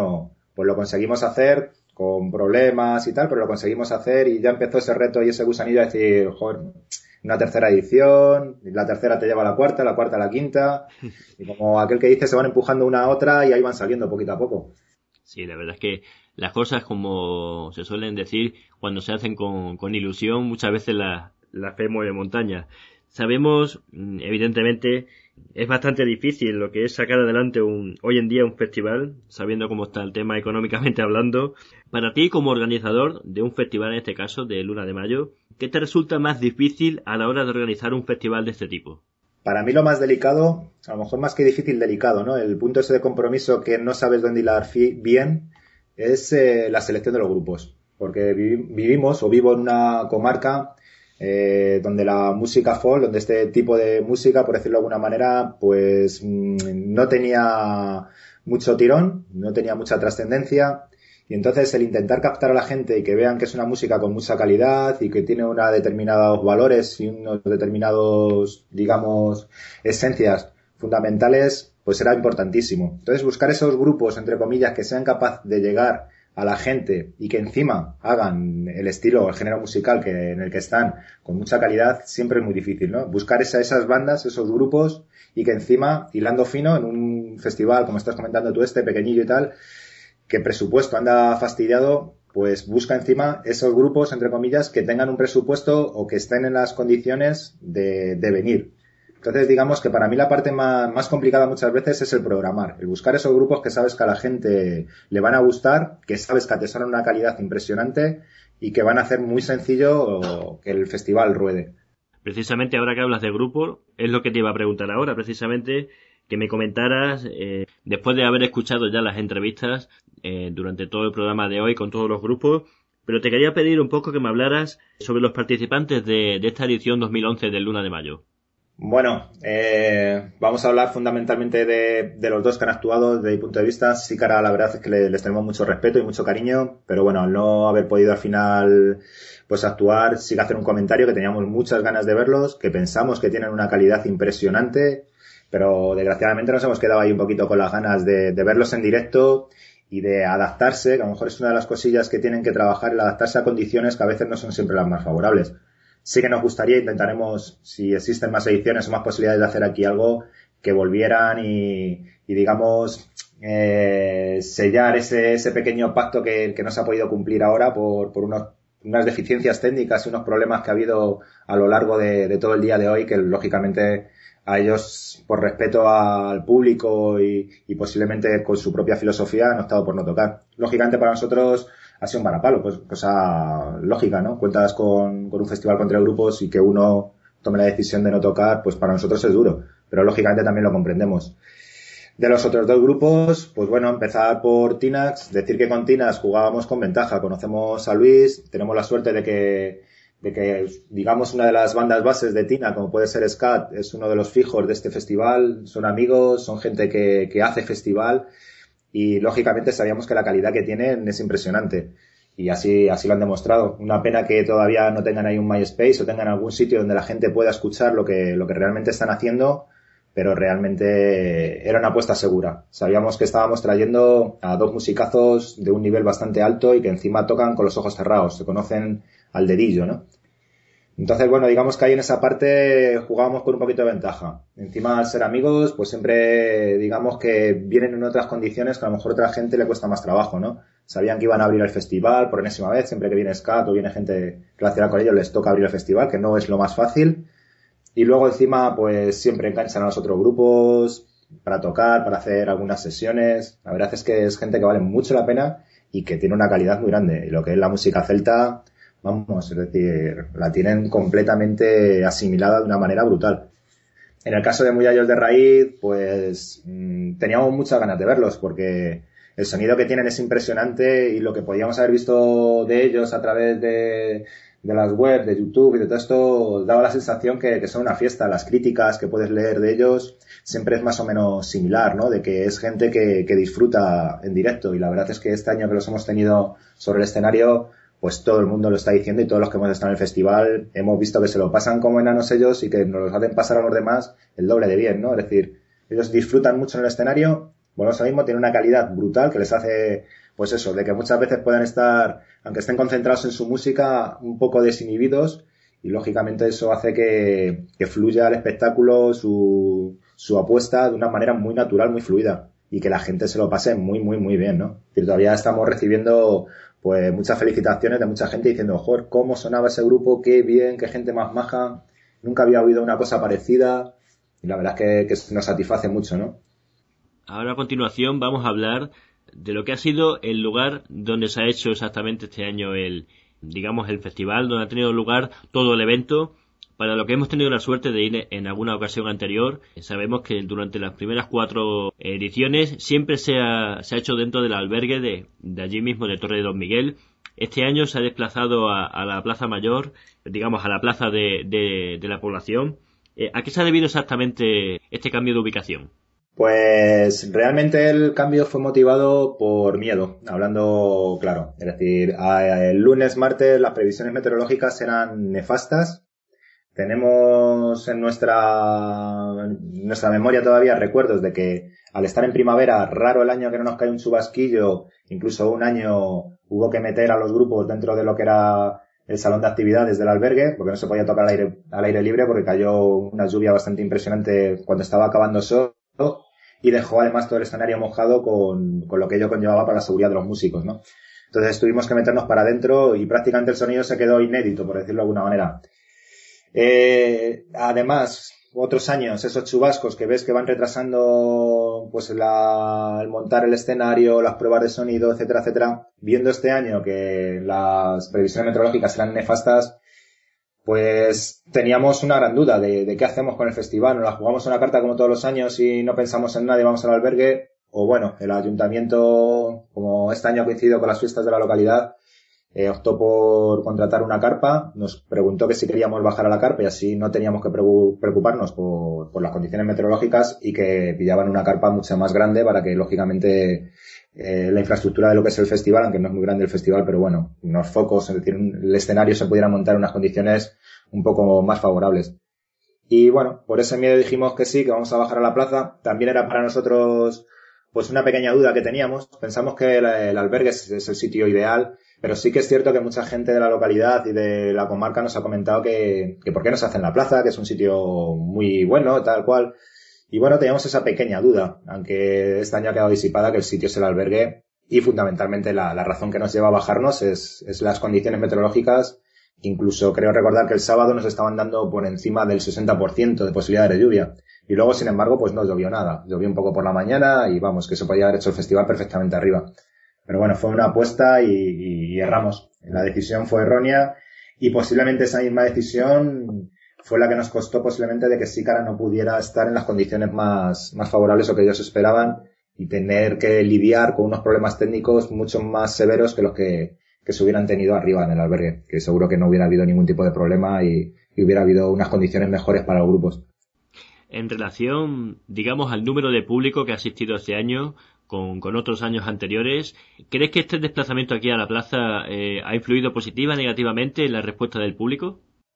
Pues lo conseguimos hacer con problemas y tal, pero lo conseguimos hacer y ya empezó ese reto y ese gusanillo a decir, joder, una tercera edición, la tercera te lleva a la cuarta, la cuarta a la quinta, y como aquel que dice, se van empujando una a otra y ahí van saliendo poquito a poco. Sí, la verdad es que las cosas, como se suelen decir, cuando se hacen con, con ilusión, muchas veces la, la fe mueve montaña. Sabemos, evidentemente, es bastante difícil lo que es sacar adelante un, hoy en día un festival, sabiendo cómo está el tema económicamente hablando. Para ti, como organizador de un festival, en este caso, de Luna de Mayo, ¿qué te resulta más difícil a la hora de organizar un festival de este tipo? Para mí lo más delicado, a lo mejor más que difícil, delicado, ¿no? El punto ese de compromiso que no sabes dónde hilar bien es eh, la selección de los grupos. Porque vivi- vivimos o vivo en una comarca eh, donde la música folk, donde este tipo de música, por decirlo de alguna manera, pues mmm, no tenía mucho tirón, no tenía mucha trascendencia. Y entonces el intentar captar a la gente y que vean que es una música con mucha calidad y que tiene unos determinados valores y unos determinados, digamos, esencias fundamentales, pues era importantísimo. Entonces buscar esos grupos, entre comillas, que sean capaces de llegar a la gente y que encima hagan el estilo o el género musical que, en el que están con mucha calidad, siempre es muy difícil, ¿no? Buscar esa, esas bandas, esos grupos y que encima, hilando fino en un festival, como estás comentando tú, este pequeñillo y tal, que presupuesto anda fastidiado, pues busca encima esos grupos, entre comillas, que tengan un presupuesto o que estén en las condiciones de, de venir. Entonces, digamos que para mí la parte más, más complicada muchas veces es el programar, el buscar esos grupos que sabes que a la gente le van a gustar, que sabes que atesoran una calidad impresionante y que van a hacer muy sencillo que el festival ruede. Precisamente ahora que hablas de grupos, es lo que te iba a preguntar ahora, precisamente, que me comentaras, eh, después de haber escuchado ya las entrevistas eh, durante todo el programa de hoy con todos los grupos, pero te quería pedir un poco que me hablaras sobre los participantes de, de esta edición dos mil once del Luna de Mayo. Bueno, eh, vamos a hablar fundamentalmente de, de los dos que han actuado desde mi punto de vista. Sícara, la verdad es que le, les tenemos mucho respeto y mucho cariño, pero bueno, al no haber podido al final pues actuar, sí que hacer un comentario que teníamos muchas ganas de verlos, que pensamos que tienen una calidad impresionante, pero desgraciadamente nos hemos quedado ahí un poquito con las ganas de, de verlos en directo y de adaptarse, que a lo mejor es una de las cosillas que tienen que trabajar, el adaptarse a condiciones que a veces no son siempre las más favorables. Sí que nos gustaría, intentaremos, si existen más ediciones o más posibilidades de hacer aquí algo, que volvieran y, y digamos, eh, sellar ese, ese pequeño pacto que, que no se ha podido cumplir ahora por, por unos, unas deficiencias técnicas y unos problemas que ha habido a lo largo de, de todo el día de hoy, que lógicamente a ellos, por respeto al público y, y posiblemente con su propia filosofía, han optado por no tocar. Lógicamente para nosotros ha sido un varapalo, pues cosa lógica, ¿no? Cuentas con, con un festival con tres grupos y que uno tome la decisión de no tocar, pues para nosotros es duro, pero lógicamente también lo comprendemos. De los otros dos grupos, pues bueno, empezar por Tinax, decir que con Tinax jugábamos con ventaja, conocemos a Luis, tenemos la suerte de que, de que, digamos, una de las bandas bases de Tina, como puede ser Scat, es uno de los fijos de este festival, son amigos, son gente que, que hace festival, y lógicamente sabíamos que la calidad que tienen es impresionante y así así lo han demostrado. Una pena que todavía no tengan ahí un MySpace o tengan algún sitio donde la gente pueda escuchar lo que lo que realmente están haciendo, pero realmente era una apuesta segura. Sabíamos que estábamos trayendo a dos musicazos de un nivel bastante alto y que encima tocan con los ojos cerrados, se conocen al dedillo, ¿no? Entonces, bueno, digamos que ahí en esa parte jugábamos con un poquito de ventaja. Encima, al ser amigos, pues siempre, digamos que vienen en otras condiciones que a lo mejor a otra gente le cuesta más trabajo, ¿no? Sabían que iban a abrir el festival por enésima vez, siempre que viene Scat o viene gente relacionada con ellos les toca abrir el festival, que no es lo más fácil. Y luego encima, pues siempre enganchan a los otros grupos para tocar, para hacer algunas sesiones. La verdad es que es gente que vale mucho la pena y que tiene una calidad muy grande. Y lo que es la música celta, vamos, es decir, la tienen completamente asimilada de una manera brutal. En el caso de Muyallos de Raíz, pues mmm, teníamos muchas ganas de verlos porque el sonido que tienen es impresionante y lo que podíamos haber visto de ellos a través de, de las webs, de YouTube y de todo esto, daba la sensación que, que son una fiesta. Las críticas que puedes leer de ellos siempre es más o menos similar, ¿no? De que es gente que, que disfruta en directo y la verdad es que este año que los hemos tenido sobre el escenario, pues todo el mundo lo está diciendo y todos los que hemos estado en el festival hemos visto que se lo pasan como enanos ellos y que nos los hacen pasar a los demás el doble de bien, ¿no? Es decir, ellos disfrutan mucho en el escenario, bueno, eso mismo tiene una calidad brutal que les hace pues eso, de que muchas veces puedan estar, aunque estén concentrados en su música, un poco desinhibidos, y lógicamente eso hace que, que fluya el espectáculo, su, su apuesta de una manera muy natural, muy fluida, y que la gente se lo pase muy, muy, muy bien, ¿no? Es decir, todavía estamos recibiendo pues muchas felicitaciones de mucha gente diciendo, joder, cómo sonaba ese grupo, qué bien, qué gente más maja, nunca había oído una cosa parecida, y la verdad es que, que nos satisface mucho, ¿no? Ahora a continuación vamos a hablar de lo que ha sido el lugar donde se ha hecho exactamente este año el, digamos, el festival, donde ha tenido lugar todo el evento. Para lo que hemos tenido la suerte de ir en alguna ocasión anterior, sabemos que durante las primeras cuatro ediciones siempre se ha, se ha hecho dentro del albergue de, de allí mismo, de Torre de Don Miguel. Este año se ha desplazado a, a la Plaza Mayor, digamos a la plaza de, de, de la población. Eh, ¿A qué se ha debido exactamente este cambio de ubicación? Pues realmente el cambio fue motivado por miedo, hablando claro. Es decir, el lunes, martes las previsiones meteorológicas eran nefastas. Tenemos en nuestra, en nuestra memoria todavía recuerdos de que al estar en primavera, raro el año que no nos cae un chubasquillo, incluso un año hubo que meter a los grupos dentro de lo que era el salón de actividades del albergue, porque no se podía tocar al aire, al aire libre porque cayó una lluvia bastante impresionante cuando estaba acabando sol. Y dejó además todo el escenario mojado con, con lo que ello conllevaba para la seguridad de los músicos, ¿no? Entonces tuvimos que meternos para adentro y prácticamente el sonido se quedó inédito, por decirlo de alguna manera. Eh, además, otros años, esos chubascos que ves que van retrasando pues la, el montar el escenario, las pruebas de sonido, etcétera, etcétera, viendo este año que las previsiones meteorológicas eran nefastas, pues teníamos una gran duda de, de qué hacemos con el festival. Nos la jugamos una carta como todos los años y no pensamos en nadie, vamos al albergue, o bueno, el ayuntamiento, como este año ha coincidido con las fiestas de la localidad, eh, optó por contratar una carpa, nos preguntó que si queríamos bajar a la carpa y así no teníamos que preocuparnos por, por las condiciones meteorológicas y que pillaban una carpa mucho más grande para que lógicamente eh, la infraestructura de lo que es el festival, aunque no es muy grande el festival, pero bueno, unos focos, es decir, el escenario se pudiera montar en unas condiciones un poco más favorables. Y bueno, por ese miedo dijimos que sí, que vamos a bajar a la plaza. También era para nosotros pues una pequeña duda que teníamos. Pensamos que el, el albergue es, es el sitio ideal, pero sí que es cierto que mucha gente de la localidad y de la comarca nos ha comentado que, que por qué no se hace en la plaza, que es un sitio muy bueno, tal cual. Y bueno, teníamos esa pequeña duda, aunque este año ha quedado disipada, que el sitio es el albergue y fundamentalmente la, la razón que nos lleva a bajarnos es, es las condiciones meteorológicas. Incluso creo recordar que el sábado nos estaban dando por encima del sesenta por ciento de posibilidades de lluvia. Y luego, sin embargo, pues no llovió nada. Llovió un poco por la mañana y vamos, que se podía haber hecho el festival perfectamente arriba. Pero bueno, fue una apuesta y, y, y erramos. La decisión fue errónea y posiblemente esa misma decisión fue la que nos costó posiblemente de que Sícara no pudiera estar en las condiciones más, más favorables o que ellos esperaban y tener que lidiar con unos problemas técnicos mucho más severos que los que, que se hubieran tenido arriba en el albergue, que seguro que no hubiera habido ningún tipo de problema y, y hubiera habido unas condiciones mejores para los grupos. En relación, digamos, al número de público que ha asistido este año con, con otros años anteriores, ¿crees que este desplazamiento aquí a la plaza eh, ha influido positiva o negativamente en la respuesta del público?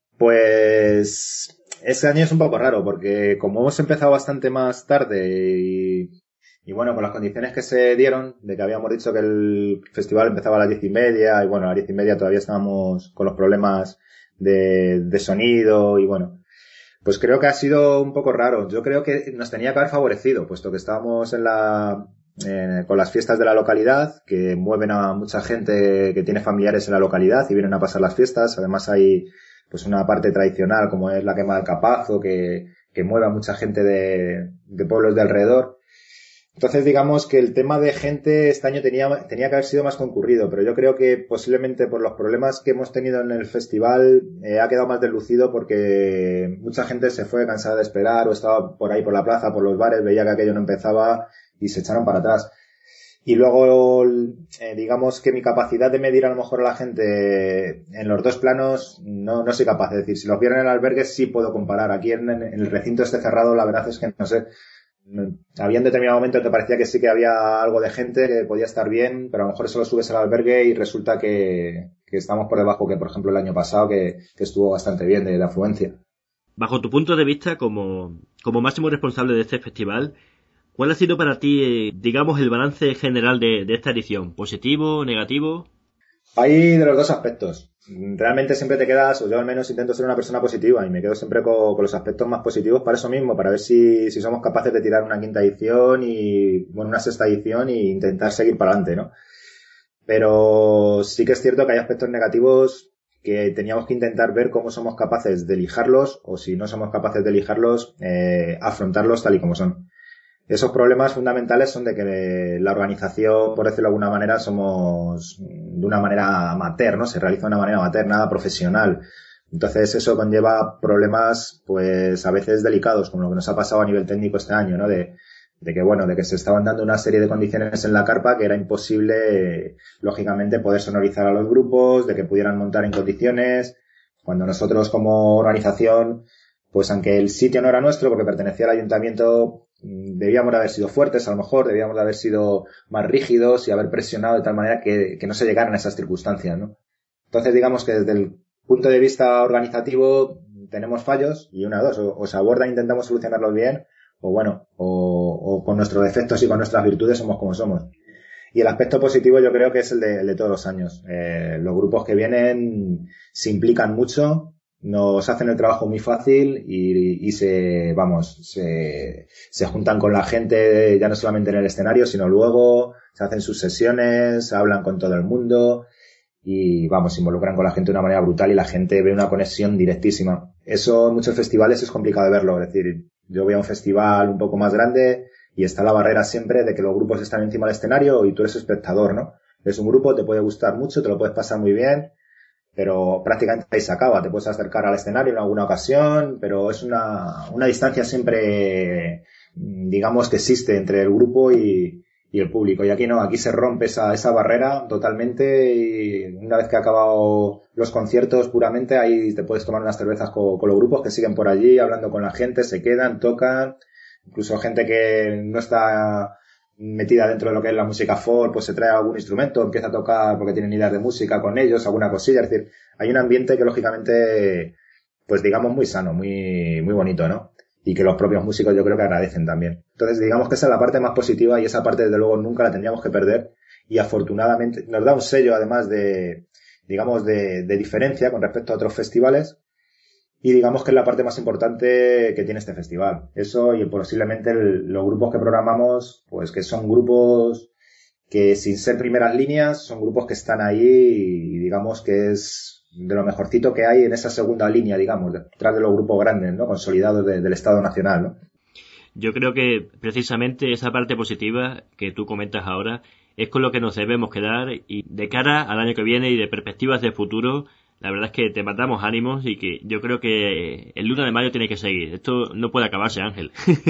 Pues este año es un poco raro porque como hemos empezado bastante más tarde y, y bueno, con las condiciones que se dieron, de que habíamos dicho que el festival empezaba a las diez y media y bueno, a las diez y media todavía estábamos con los problemas de, de sonido y bueno, pues creo que ha sido un poco raro. Yo creo que nos tenía que haber favorecido, puesto que estábamos en la, eh, con las fiestas de la localidad, que mueven a mucha gente que tiene familiares en la localidad y vienen a pasar las fiestas. Además hay pues una parte tradicional como es la quema del capazo que, que mueve a mucha gente de, de pueblos de alrededor. Entonces digamos que el tema de gente este año tenía, tenía que haber sido más concurrido, pero yo creo que posiblemente por los problemas que hemos tenido en el festival eh, ha quedado más deslucido porque mucha gente se fue cansada de esperar o estaba por ahí por la plaza, por los bares, veía que aquello no empezaba y se echaron para atrás. Y luego, eh, digamos que mi capacidad de medir a lo mejor a la gente en los dos planos no, no soy capaz. Es decir, si los vieron en el albergue sí puedo comparar. Aquí en, en el recinto este cerrado la verdad es que no sé. Había un determinado momento en que parecía que sí que había algo de gente que podía estar bien, pero a lo mejor eso lo subes al albergue y resulta que, que estamos por debajo que, por ejemplo, el año pasado que, que estuvo bastante bien de, de afluencia. Bajo tu punto de vista, como, como máximo responsable de este festival, ¿Cuál ha sido para ti, eh, digamos, el balance general de, de esta edición? ¿Positivo, negativo? Hay de los dos aspectos. Realmente siempre te quedas, o yo al menos intento ser una persona positiva y me quedo siempre con, con los aspectos más positivos para eso mismo, para ver si, si somos capaces de tirar una quinta edición y, bueno, una sexta edición e intentar seguir para adelante, ¿no? Pero sí que es cierto que hay aspectos negativos que teníamos que intentar ver cómo somos capaces de lijarlos, o si no somos capaces de lijarlos, eh, afrontarlos tal y como son. Esos problemas fundamentales son de que la organización, por decirlo de alguna manera, somos de una manera amateur, ¿no? Se realiza de una manera amateur, nada profesional. Entonces eso conlleva problemas, pues, a veces delicados, como lo que nos ha pasado a nivel técnico este año, ¿no? De, de que, bueno, de que se estaban dando una serie de condiciones en la carpa que era imposible, lógicamente, poder sonorizar a los grupos, de que pudieran montar en condiciones, cuando nosotros como organización, pues aunque el sitio no era nuestro porque pertenecía al ayuntamiento, debíamos de haber sido fuertes, a lo mejor debíamos de haber sido más rígidos y haber presionado de tal manera que, que no se llegaran a esas circunstancias, ¿no? Entonces, digamos que desde el punto de vista organizativo tenemos fallos y una o dos, o, o se aborda e intentamos solucionarlos bien, o bueno, o, o con nuestros defectos y con nuestras virtudes somos como somos. Y el aspecto positivo yo creo que es el de, el de todos los años. Eh, los grupos que vienen se implican mucho, nos hacen el trabajo muy fácil y, y se, vamos, se, se juntan con la gente ya no solamente en el escenario, sino luego se hacen sus sesiones, hablan con todo el mundo y, vamos, se involucran con la gente de una manera brutal y la gente ve una conexión directísima. Eso en muchos festivales es complicado de verlo, es decir, yo voy a un festival un poco más grande y está la barrera siempre de que los grupos están encima del escenario y tú eres espectador, ¿no? Es un grupo, te puede gustar mucho, te lo puedes pasar muy bien, pero prácticamente ahí se acaba. Te puedes acercar al escenario en alguna ocasión, pero es una, una distancia siempre, digamos, que existe entre el grupo y, y el público. Y aquí no, aquí se rompe esa, esa barrera totalmente y una vez que ha acabado los conciertos puramente, ahí te puedes tomar unas cervezas con, con los grupos que siguen por allí, hablando con la gente, se quedan, tocan, incluso gente que no está metida dentro de lo que es la música folk, pues se trae algún instrumento, empieza a tocar porque tienen ideas de música con ellos, alguna cosilla, es decir, hay un ambiente que lógicamente, pues digamos muy sano, muy, muy bonito, ¿no? Y que los propios músicos yo creo que agradecen también. Entonces digamos que esa es la parte más positiva y esa parte desde luego nunca la tendríamos que perder y afortunadamente nos da un sello además de, digamos, de, de diferencia con respecto a otros festivales. Y digamos que es la parte más importante que tiene este festival. Eso y posiblemente el, los grupos que programamos, pues que son grupos que sin ser primeras líneas, son grupos que están ahí y digamos que es de lo mejorcito que hay en esa segunda línea, digamos, detrás de los grupos grandes, ¿no? Consolidados de, del Estado Nacional, ¿no? Yo creo que precisamente esa parte positiva que tú comentas ahora es con lo que nos debemos quedar y de cara al año que viene y de perspectivas de futuro. La verdad es que te mandamos ánimos y que yo creo que el Luna de Mayo tiene que seguir. Esto no puede acabarse, Ángel.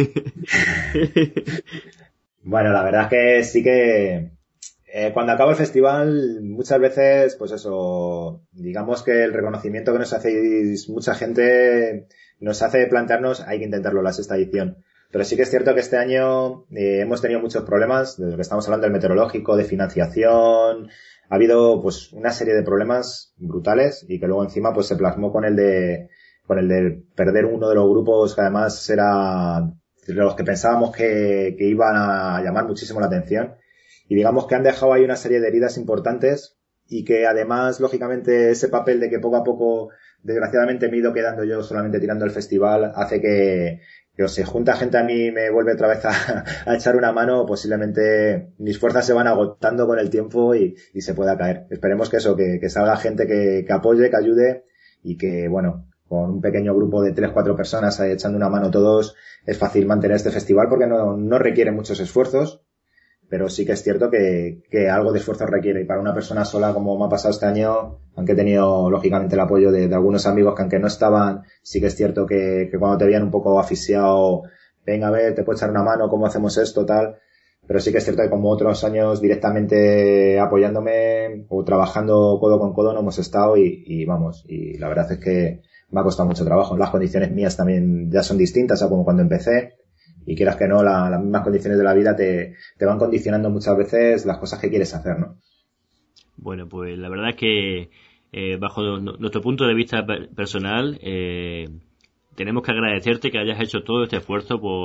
Bueno, la verdad es que sí que eh, cuando acaba el festival muchas veces, pues eso, digamos que el reconocimiento que nos hacéis mucha gente nos hace plantearnos, hay que intentarlo la sexta edición. Pero sí que es cierto que este año eh, hemos tenido muchos problemas, de lo que estamos hablando del meteorológico, de financiación. Ha habido pues una serie de problemas brutales y que luego encima pues se plasmó con el de con el de perder uno de los grupos que además era de los que pensábamos que, que iban a llamar muchísimo la atención y digamos que han dejado ahí una serie de heridas importantes y que además lógicamente ese papel de que poco a poco desgraciadamente me he ido quedando yo solamente tirando el festival hace que que o se junta gente a mí y me vuelve otra vez a, a echar una mano, posiblemente mis fuerzas se van agotando con el tiempo y, y se pueda caer. Esperemos que eso, que, que salga gente que, que apoye, que ayude y que, bueno, con un pequeño grupo de tres, cuatro personas ahí echando una mano todos, es fácil mantener este festival porque no, no requiere muchos esfuerzos, pero sí que es cierto que, que algo de esfuerzo requiere y para una persona sola como me ha pasado este año, aunque he tenido lógicamente el apoyo de, de algunos amigos que aunque no estaban, sí que es cierto que, que cuando te veían un poco asfixiado, venga a ver, te puedo echar una mano, cómo hacemos esto, tal, pero sí que es cierto que como otros años directamente apoyándome o trabajando codo con codo no hemos estado y, y vamos, y la verdad es que me ha costado mucho trabajo. Las condiciones mías también ya son distintas a como cuando empecé. Y quieras que no, la, las mismas condiciones de la vida te, te van condicionando muchas veces las cosas que quieres hacer, ¿no? Bueno, pues la verdad es que eh, bajo no, nuestro punto de vista per- personal, eh, tenemos que agradecerte que hayas hecho todo este esfuerzo por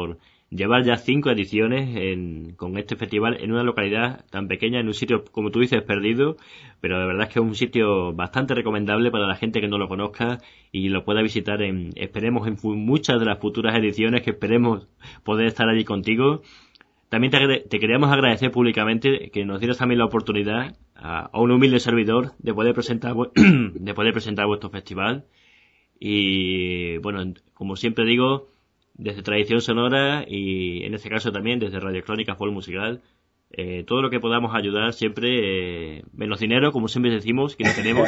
llevar ya cinco ediciones en, con este festival en una localidad tan pequeña, en un sitio, como tú dices, perdido, pero de verdad es que es un sitio bastante recomendable para la gente que no lo conozca y lo pueda visitar en, esperemos, en muchas de las futuras ediciones, que esperemos poder estar allí contigo. También te, te queríamos agradecer públicamente que nos dieras también la oportunidad a, a un humilde servidor de poder presentar de poder presentar vuestro festival. Y bueno, como siempre digo, desde Tradición Sonora y en este caso también desde Radio Crónica Folk Musical, eh, todo lo que podamos ayudar siempre, eh, menos dinero, como siempre decimos, que no tenemos,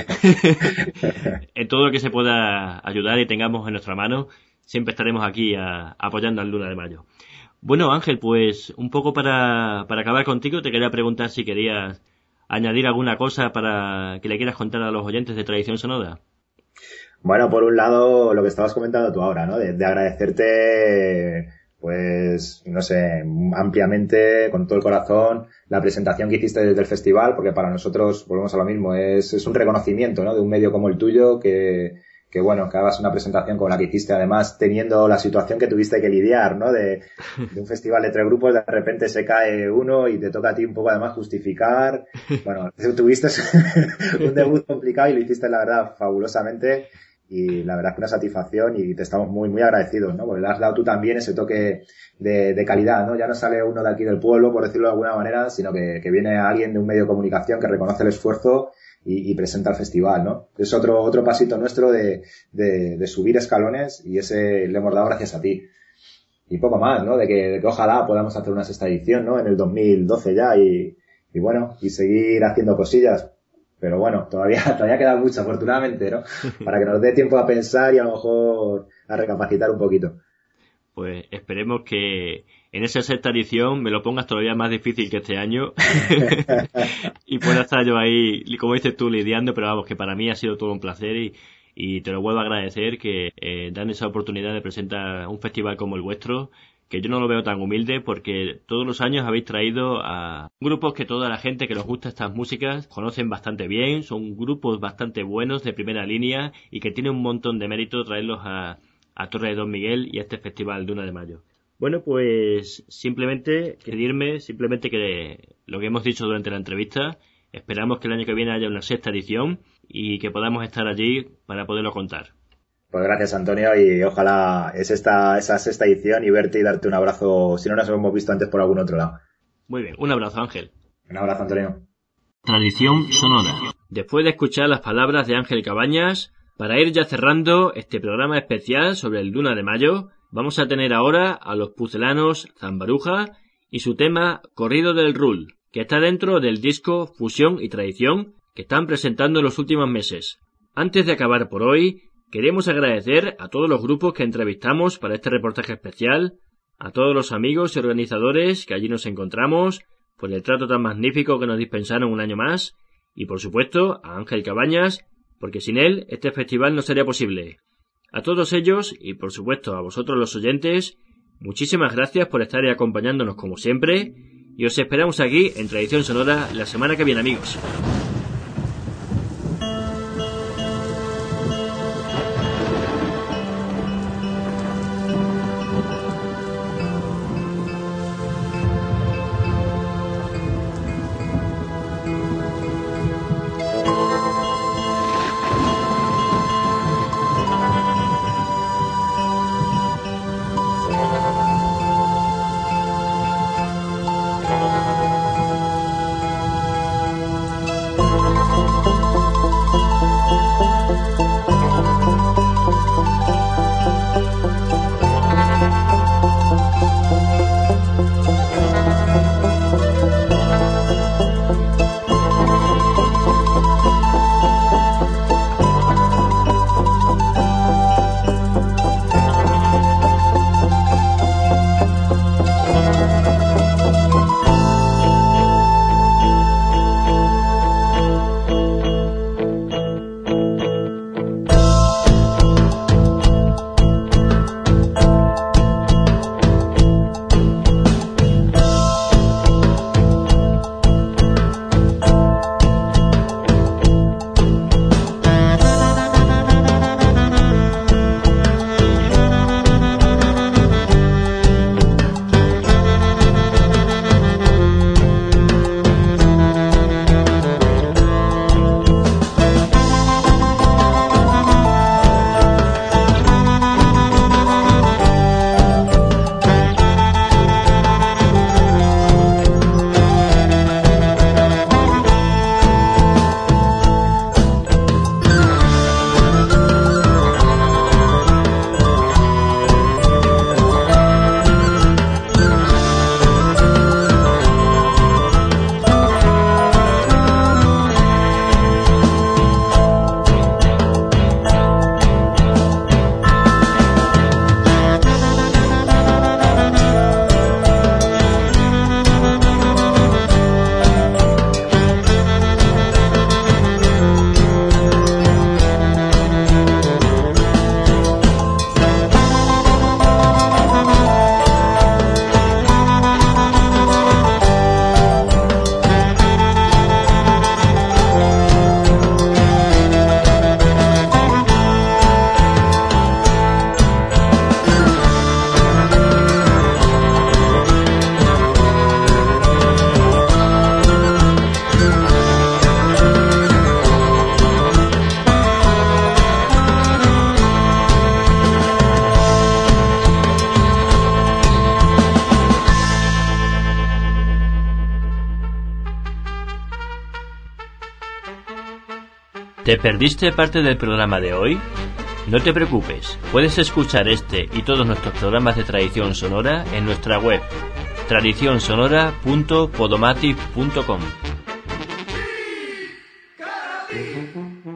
en todo lo que se pueda ayudar y tengamos en nuestra mano, siempre estaremos aquí a, apoyando al Luna de Mayo. Bueno, Ángel, pues un poco para, para acabar contigo, te quería preguntar si querías añadir alguna cosa para que le quieras contar a los oyentes de Tradición Sonora. Bueno, por un lado, lo que estabas comentando tú ahora, ¿no? De, de agradecerte, pues, no sé, ampliamente, con todo el corazón, la presentación que hiciste desde el festival, porque para nosotros, volvemos a lo mismo, es, es un reconocimiento, ¿no? De un medio como el tuyo, que, que bueno, que hagas una presentación como la que hiciste, además teniendo la situación que tuviste que lidiar, ¿no? De, de un festival de tres grupos, de repente se cae uno y te toca a ti un poco además justificar. Bueno, tuviste un debut complicado y lo hiciste, la verdad, fabulosamente. Y la verdad es que una satisfacción y te estamos muy, muy agradecidos, ¿no? Porque le has dado tú también ese toque de, de calidad, ¿no? Ya no sale uno de aquí del pueblo, por decirlo de alguna manera, sino que, que viene alguien de un medio de comunicación que reconoce el esfuerzo y, y presenta el festival, ¿no? Es otro, otro pasito nuestro de, de, de subir escalones y ese le hemos dado gracias a ti. Y poco más, ¿no? De que, de que ojalá podamos hacer una sexta edición, ¿no? En el dos mil doce ya y, y bueno, y seguir haciendo cosillas. Pero bueno, todavía, todavía queda mucho, afortunadamente, ¿no? Para que nos dé tiempo a pensar y a lo mejor a recapacitar un poquito. Pues esperemos que en esa sexta edición me lo pongas todavía más difícil que este año y pueda estar yo ahí, como dices tú, lidiando, pero vamos, que para mí ha sido todo un placer y, y te lo vuelvo a agradecer que eh, dan esa oportunidad de presentar un festival como el vuestro, que yo no lo veo tan humilde porque todos los años habéis traído a grupos que toda la gente que nos gusta estas músicas conocen bastante bien, son grupos bastante buenos de primera línea y que tiene un montón de mérito traerlos a, a Torre de Don Miguel y a este festival Luna de Mayo. Bueno, pues simplemente pedirme, simplemente que lo que hemos dicho durante la entrevista, esperamos que el año que viene haya una sexta edición y que podamos estar allí para poderlo contar. Pues gracias, Antonio, y ojalá es esta esa sexta edición y verte y darte un abrazo, si no nos hemos visto antes por algún otro lado. Muy bien, un abrazo, Ángel. Un abrazo, Antonio. Tradición Sonora. Después de escuchar las palabras de Ángel Cabañas, para ir ya cerrando este programa especial sobre el Luna de Mayo, vamos a tener ahora a los pucelanos Zambaruja y su tema Corrido del Rul, que está dentro del disco Fusión y Tradición que están presentando en los últimos meses. Antes de acabar por hoy, queremos agradecer a todos los grupos que entrevistamos para este reportaje especial, a todos los amigos y organizadores que allí nos encontramos, por el trato tan magnífico que nos dispensaron un año más, y por supuesto a Ángel Cabañas, porque sin él este festival no sería posible. A todos ellos, y por supuesto a vosotros los oyentes, muchísimas gracias por estar acompañándonos como siempre, y os esperamos aquí en Tradición Sonora la semana que viene, amigos. ¿Te perdiste parte del programa de hoy? No te preocupes, puedes escuchar este y todos nuestros programas de tradición sonora en nuestra web tradición sonora punto podomatic punto com.